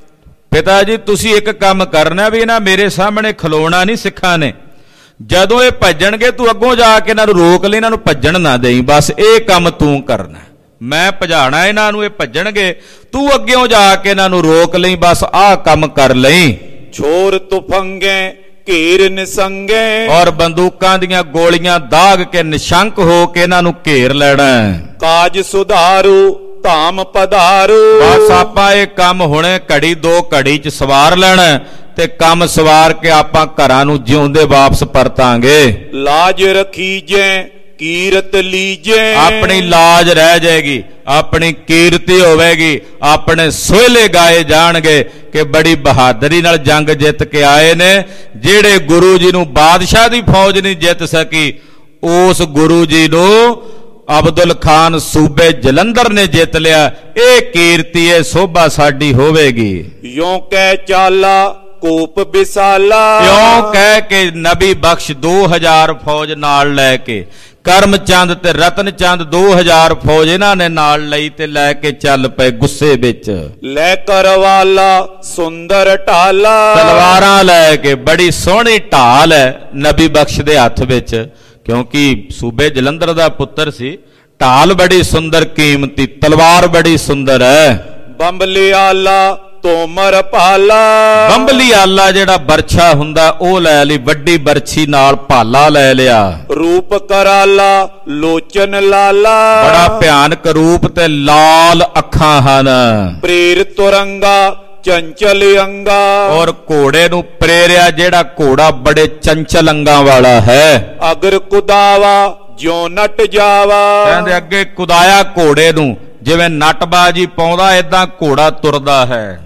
ਪਿਤਾ ਜੀ, ਤੁਸੀਂ ਇੱਕ ਕੰਮ ਕਰਨਾ ਵੀ ਨਾ ਮੇਰੇ ਸਾਹਮਣੇ ਖਲੋਣਾ ਨਹੀਂ ਸਿੱਖਾਂ ਨੇ। ਜਦੋਂ ਇਹ ਭੱਜਣਗੇ ਤੂੰ ਅੱਗੋਂ ਜਾ ਕੇ ਇਹਨਾਂ ਨੂੰ ਰੋਕ ਲਈ, ਇਹਨਾਂ ਨੂੰ ਭੱਜਣ ਨਾ ਦੇਈ, ਬਸ ਇਹ ਕੰਮ ਤੂੰ ਕਰਨਾ। ਮੈਂ ਭਜਾਣਾ ਇਹਨਾਂ ਨੂੰ, ਇਹ ਭੱਜਣਗੇ, ਤੂੰ ਅੱਗਿਓਂ ਜਾ ਕੇ ਇਹਨਾਂ ਨੂੰ ਰੋਕ ਲਈ, ਬਸ ਆਹ ਕੰਮ ਕਰ ਲਈ। ਛੋਰ ਤੁਫੰਗੇ ਘੇਰ ਨਿਸੰਗੇ, ਔਰ ਬੰਦੂਕਾਂ ਦੀਆਂ ਗੋਲੀਆਂ ਦਾਗ ਕੇ ਨਿਸ਼ੰਕ ਹੋ ਕੇ ਇਹਨਾਂ ਨੂੰ ਘੇਰ ਲੈਣਾ। ਕਾਜ ਸੁਧਾਰੂ ਧਾਮ ਪਧਾਰੂ, ਬਸ ਆਪਾਂ ਇਹ ਕੰਮ ਹੁਣੇ ਘੜੀ ਦੋ ਘੜੀ ਚ ਸਵਾਰ ਲੈਣਾ, ਤੇ ਕੰਮ ਸਵਾਰ ਕੇ ਆਪਾਂ ਘਰਾਂ ਨੂੰ ਜਿਉਂਦੇ ਵਾਪਸ ਪਰਤਾਂਗੇ। ਲਾਜ ਰਖੀਜੈ ਕੀਰਤ ਲੀਜੈ, ਆਪਣੀ ਲਾਜ ਰਹਿ ਜਾਏਗੀ, ਆਪਣੀ ਕੀਰਤੀ ਹੋਵੇਗੀ, ਆਪਣੇ ਸੋਹਲੇ ਗਾਏ ਜਾਣਗੇ ਕਿ ਬੜੀ ਬਹਾਦਰੀ ਨਾਲ ਜੰਗ ਜਿੱਤ ਕੇ ਆਏ ਨੇ। ਜਿਹੜੇ ਗੁਰੂ ਜੀ ਨੂੰ ਬਾਦਸ਼ਾਹ ਦੀ ਫੌਜ ਨਹੀਂ ਜਿੱਤ ਸਕੀ, ਉਸ ਗੁਰੂ ਜੀ ਨੂੰ ਅਬਦੁਲ ਖਾਨ ਸੂਬੇ ਜਲੰਧਰ ਨੇ ਜਿੱਤ ਲਿਆ। ਇਹ ਕੀਰਤੀ, ਇਹ ਸੋਭਾ ਸਾਡੀ ਹੋਵੇਗੀ। ਯੋਂ ਕਹਿ ਚਾਲਾ ਕੋਪ ਵਿਸਾਲਾ, ਕਿਉਂ ਕਹਿ ਕੇ ਨਬੀ ਬਖਸ਼ ਦੋ ਹਜ਼ਾਰ ਫੌਜ ਨਾਲ ਲੈ ਕੇ, ਕਰਮ ਚੰਦ ਤੇ ਰਤਨ ਚੰਦ ਦੋ ਹਜ਼ਾਰ ਫੌਜ ਇਹਨਾਂ ਨੇ ਨਾਲ ਲਈ ਤੇ ਲੈ ਕੇ ਚੱਲ ਪਏ ਗੁੱਸੇ ਵਿੱਚ। ਲੈ ਕਰਵਾਲਾ ਸੁੰਦਰ ਢਾਲਾ, ਤਲਵਾਰਾਂ ਲੈ ਕੇ, ਬੜੀ ਸੋਹਣੀ ਢਾਲ ਹੈ ਨਬੀ ਬਖਸ਼ ਦੇ ਹੱਥ ਵਿੱਚ, ਕਿਉਂਕਿ ਸੂਬੇ ਜਲੰਧਰ ਦਾ ਪੁੱਤਰ ਸੀ। ਢਾਲ ਬੜੀ ਸੁੰਦਰ ਕੀਮਤੀ, ਤਲਵਾਰ ਬੜੀ ਸੁੰਦਰ ਹੈ। ਬੰਬਲੀ ਆਲਾ ਤੋਮਰ ਭਾਲਾ, ਬੰਬਲੀ ਆਲਾ ਜਿਹੜਾ ਬਰਛਾ ਹੁੰਦਾ ਉਹ ਲੈ ਲਈ, ਵੱਡੀ ਬਰਛੀ ਨਾਲ ਭਾਲਾ ਲੈ ਲਿਆ। ਰੂਪ ਕਰਾਲਾ ਲੋਚਨ ਲਾਲਾ, ਬੜਾ ਭਿਆਨਕ ਰੂਪ ਤੇ ਲਾਲ ਅੱਖਾਂ ਹਨ। ਪ੍ਰੇਰ ਤੁਰੰਗਾ ਚੰਚਲ ਅੰਗਾ, ਔਰ ਘੋੜੇ ਨੂੰ ਪ੍ਰੇਰਿਆ ਜਿਹੜਾ ਘੋੜਾ ਬੜੇ ਚੰਚਲ ਅੰਗਾਂ ਵਾਲਾ ਹੈ। ਅਗਰ ਕੁਦਾਵਾ ਜਿਉ ਨਟ ਜਾਵਾ, ਕਹਿੰਦੇ ਅੱਗੇ ਕੁਦਾਇਆ ਘੋੜੇ ਨੂੰ, ਜਿਵੇਂ ਨਟਬਾਜੀ ਪਾਉਂਦਾ ਏਦਾਂ ਘੋੜਾ ਤੁਰਦਾ ਹੈ।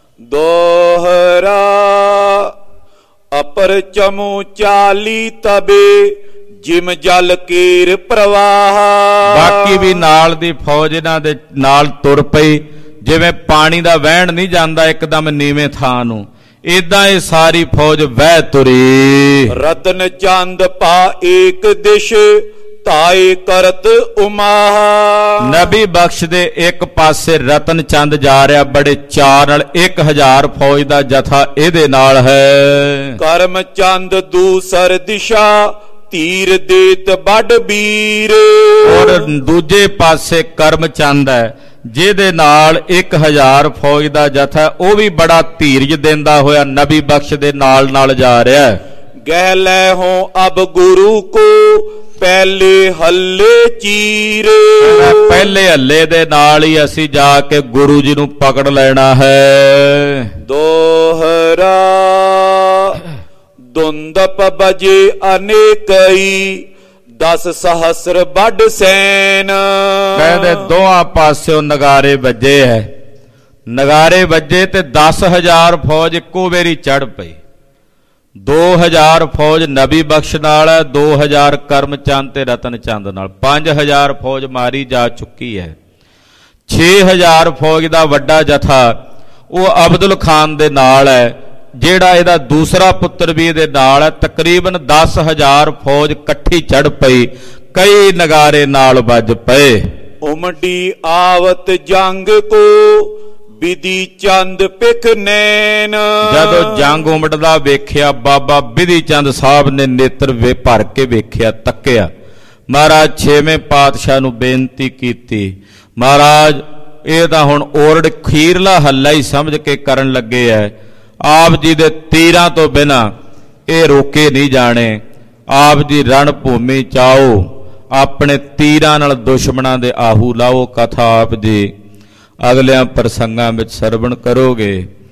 ਦੋਹਰਾ ਅਪਰ ਚਮੂ ਚਾਲੀ ਤਬੇ ਜਿਮ ਜਲ ਕੇਰ ਪ੍ਰਵਾਹ, ਬਾਕੀ ਵੀ ਨਾਲ ਦੀ ਫੌਜ ਇਹਨਾਂ ਦੇ ਨਾਲ ਤੁਰ ਪਈ, ਜਿਵੇਂ ਪਾਣੀ ਦਾ ਵਹਿਣ ਨਹੀਂ ਜਾਂਦਾ ਇੱਕਦਮ ਨੀਵੇਂ ਥਾਂ ਨੂੰ, ਏਦਾਂ ਇਹ ਸਾਰੀ ਫੌਜ ਵਹਿ ਤੁਰੀ। ਰਤਨ ਚੰਦ ਪਾ ਏਕ ਦਿਸ਼ ਤਾਏ ਕਰਤ ਉਮਾਹ, ਨਬੀ ਬਖਸ਼ ਦੇ ਇੱਕ ਪਾਸੇ ਰਤਨ ਚੰਦ ਜਾ ਰਿਹਾ ਬੜੇ ਚਾਅ ਨਾਲ, ਇੱਕ ਹਜ਼ਾਰ ਫੌਜ ਦਾ ਜਥਾ ਇਹਦੇ ਨਾਲ ਹੈ। ਕਰਮ ਚੰਦ ਦੂਸਰ ਦਿਸ਼ਾ ਤੀਰ ਦੇਤ ਵੱਡ ਵੀਰ, ਔਰ ਦੂਜੇ ਪਾਸੇ ਕਰਮ ਚੰਦ ਹੈ ਜਿਹਦੇ ਨਾਲ ਇੱਕ ਹਜ਼ਾਰ ਫੌਜ ਦਾ ਜਥਾ, ਉਹ ਵੀ ਬੜਾ ਧੀਰਜ ਦਿੰਦਾ ਹੋਇਆ ਨਬੀ ਬਖਸ਼ ਦੇ ਨਾਲ ਨਾਲ ਜਾ ਰਿਹਾ ਹੈ। ਗਹਿ ਲੈ ਹੋ ਅਬ ਗੁਰੂ ਕੋ ਪਹਿਲੇ ਹੱਲੇ ਚੀਰ, ਪਹਿਲੇ ਹੱਲੇ ਦੇ ਨਾਲ ਹੀ ਅਸੀਂ ਜਾ ਕੇ ਗੁਰੂ ਜੀ ਨੂੰ ਪਕੜ ਲੈਣਾ ਹੈ। ਦੋਹਰਾ ਦੁੰਦਪ ਬਜੇ ਅਨੇਕਈ ਦਸ ਸਹਸਰ ਵੱਡ ਸੈਨ, ਕਹਿੰਦੇ ਦੋਹਾਂ ਪਾਸਿਓਂ ਨਗਾਰੇ ਵੱਜੇ ਹੈ, ਨਗਾਰੇ ਵੱਜੇ ਤੇ ਦਸ ਹਜ਼ਾਰ ਫੌਜ ਇੱਕੋ ਵੇਰੀ ਚੜ ਪਈ। ਦੋ ਹਜ਼ਾਰ ਫੌਜ ਨਬੀ ਬਖਸ਼ ਨਾਲ ਹੈ, ਦੋ ਹਜ਼ਾਰ ਕਰਮ ਚੰਦ ਤੇ ਰਤਨ ਚੰਦ ਨਾਲ, ਪੰਜ ਹਜ਼ਾਰ ਫੌਜ ਮਾਰੀ ਜਾ ਚੁੱਕੀ ਹੈ। ਛੇ ਹਜ਼ਾਰ ਫੌਜ ਦਾ ਵੱਡਾ ਜਥਾ ਉਹ ਅਬਦੁਲ ਖਾਨ ਦੇ ਨਾਲ ਹੈ, ਜਿਹੜਾ ਇਹਦਾ ਦੂਸਰਾ ਪੁੱਤਰ ਵੀ ਇਹਦੇ ਨਾਲ ਹੈ। ਤਕਰੀਬਨ ਦਸ ਹਜ਼ਾਰ ਫੌਜ ਇਕੱਠੀ ਚੜ ਪਈ, ਕਈ ਨਗਾਰੇ ਨਾਲ ਵੱਜ ਪਏ। ਉਮੜੀ ਆਵਤ ਜੰਗ ਕੋ ਬਿਧੀ ਚੰਦ ਪਿਖ ਨੈਣ। ਜਦੋਂ ਜੰਗ ਉਮੜਦਾ ਵੇਖਿਆ, ਬਾਬਾ ਬਿਧੀ ਚੰਦ ਸਾਹਿਬ ਨੇ ਨੇਤਰ ਵੇ ਭਰ ਕੇ ਵੇਖਿਆ, ਤੱਕਿਆ। ਮਹਾਰਾਜ ਛੇਵੇਂ ਪਾਤਸ਼ਾਹ ਨੂੰ ਬੇਨਤੀ ਕੀਤੀ, ਮਹਾਰਾਜ ਇਹ ਤਾਂ ਹੁਣ ਓਰੜ ਖੀਰਲਾ ਹੱਲਾ ਹੀ ਸਮਝ ਕੇ ਕਰਨ ਲੱਗੇ ਐ। ਆਪ ਜੀ ਦੇ ਤੀਰਾਂ ਤੋਂ ਬਿਨਾਂ ਇਹ ਰੋਕੇ ਨਹੀਂ ਜਾਣੇ। ਆਪ ਜੀ ਰਣ ਭੂਮੀ ਚਾਓ, ਆਪਣੇ ਤੀਰਾਂ ਨਾਲ ਦੁਸ਼ਮਣਾਂ ਦੇ ਆਹੂ ਲਾਓ। ਕਥਾ ਆਪ ਜੀ ਅਗਲਿਆਂ ਪ੍ਰਸੰਗਾਂ ਵਿੱਚ ਸਰਵਣ ਕਰੋਗੇ।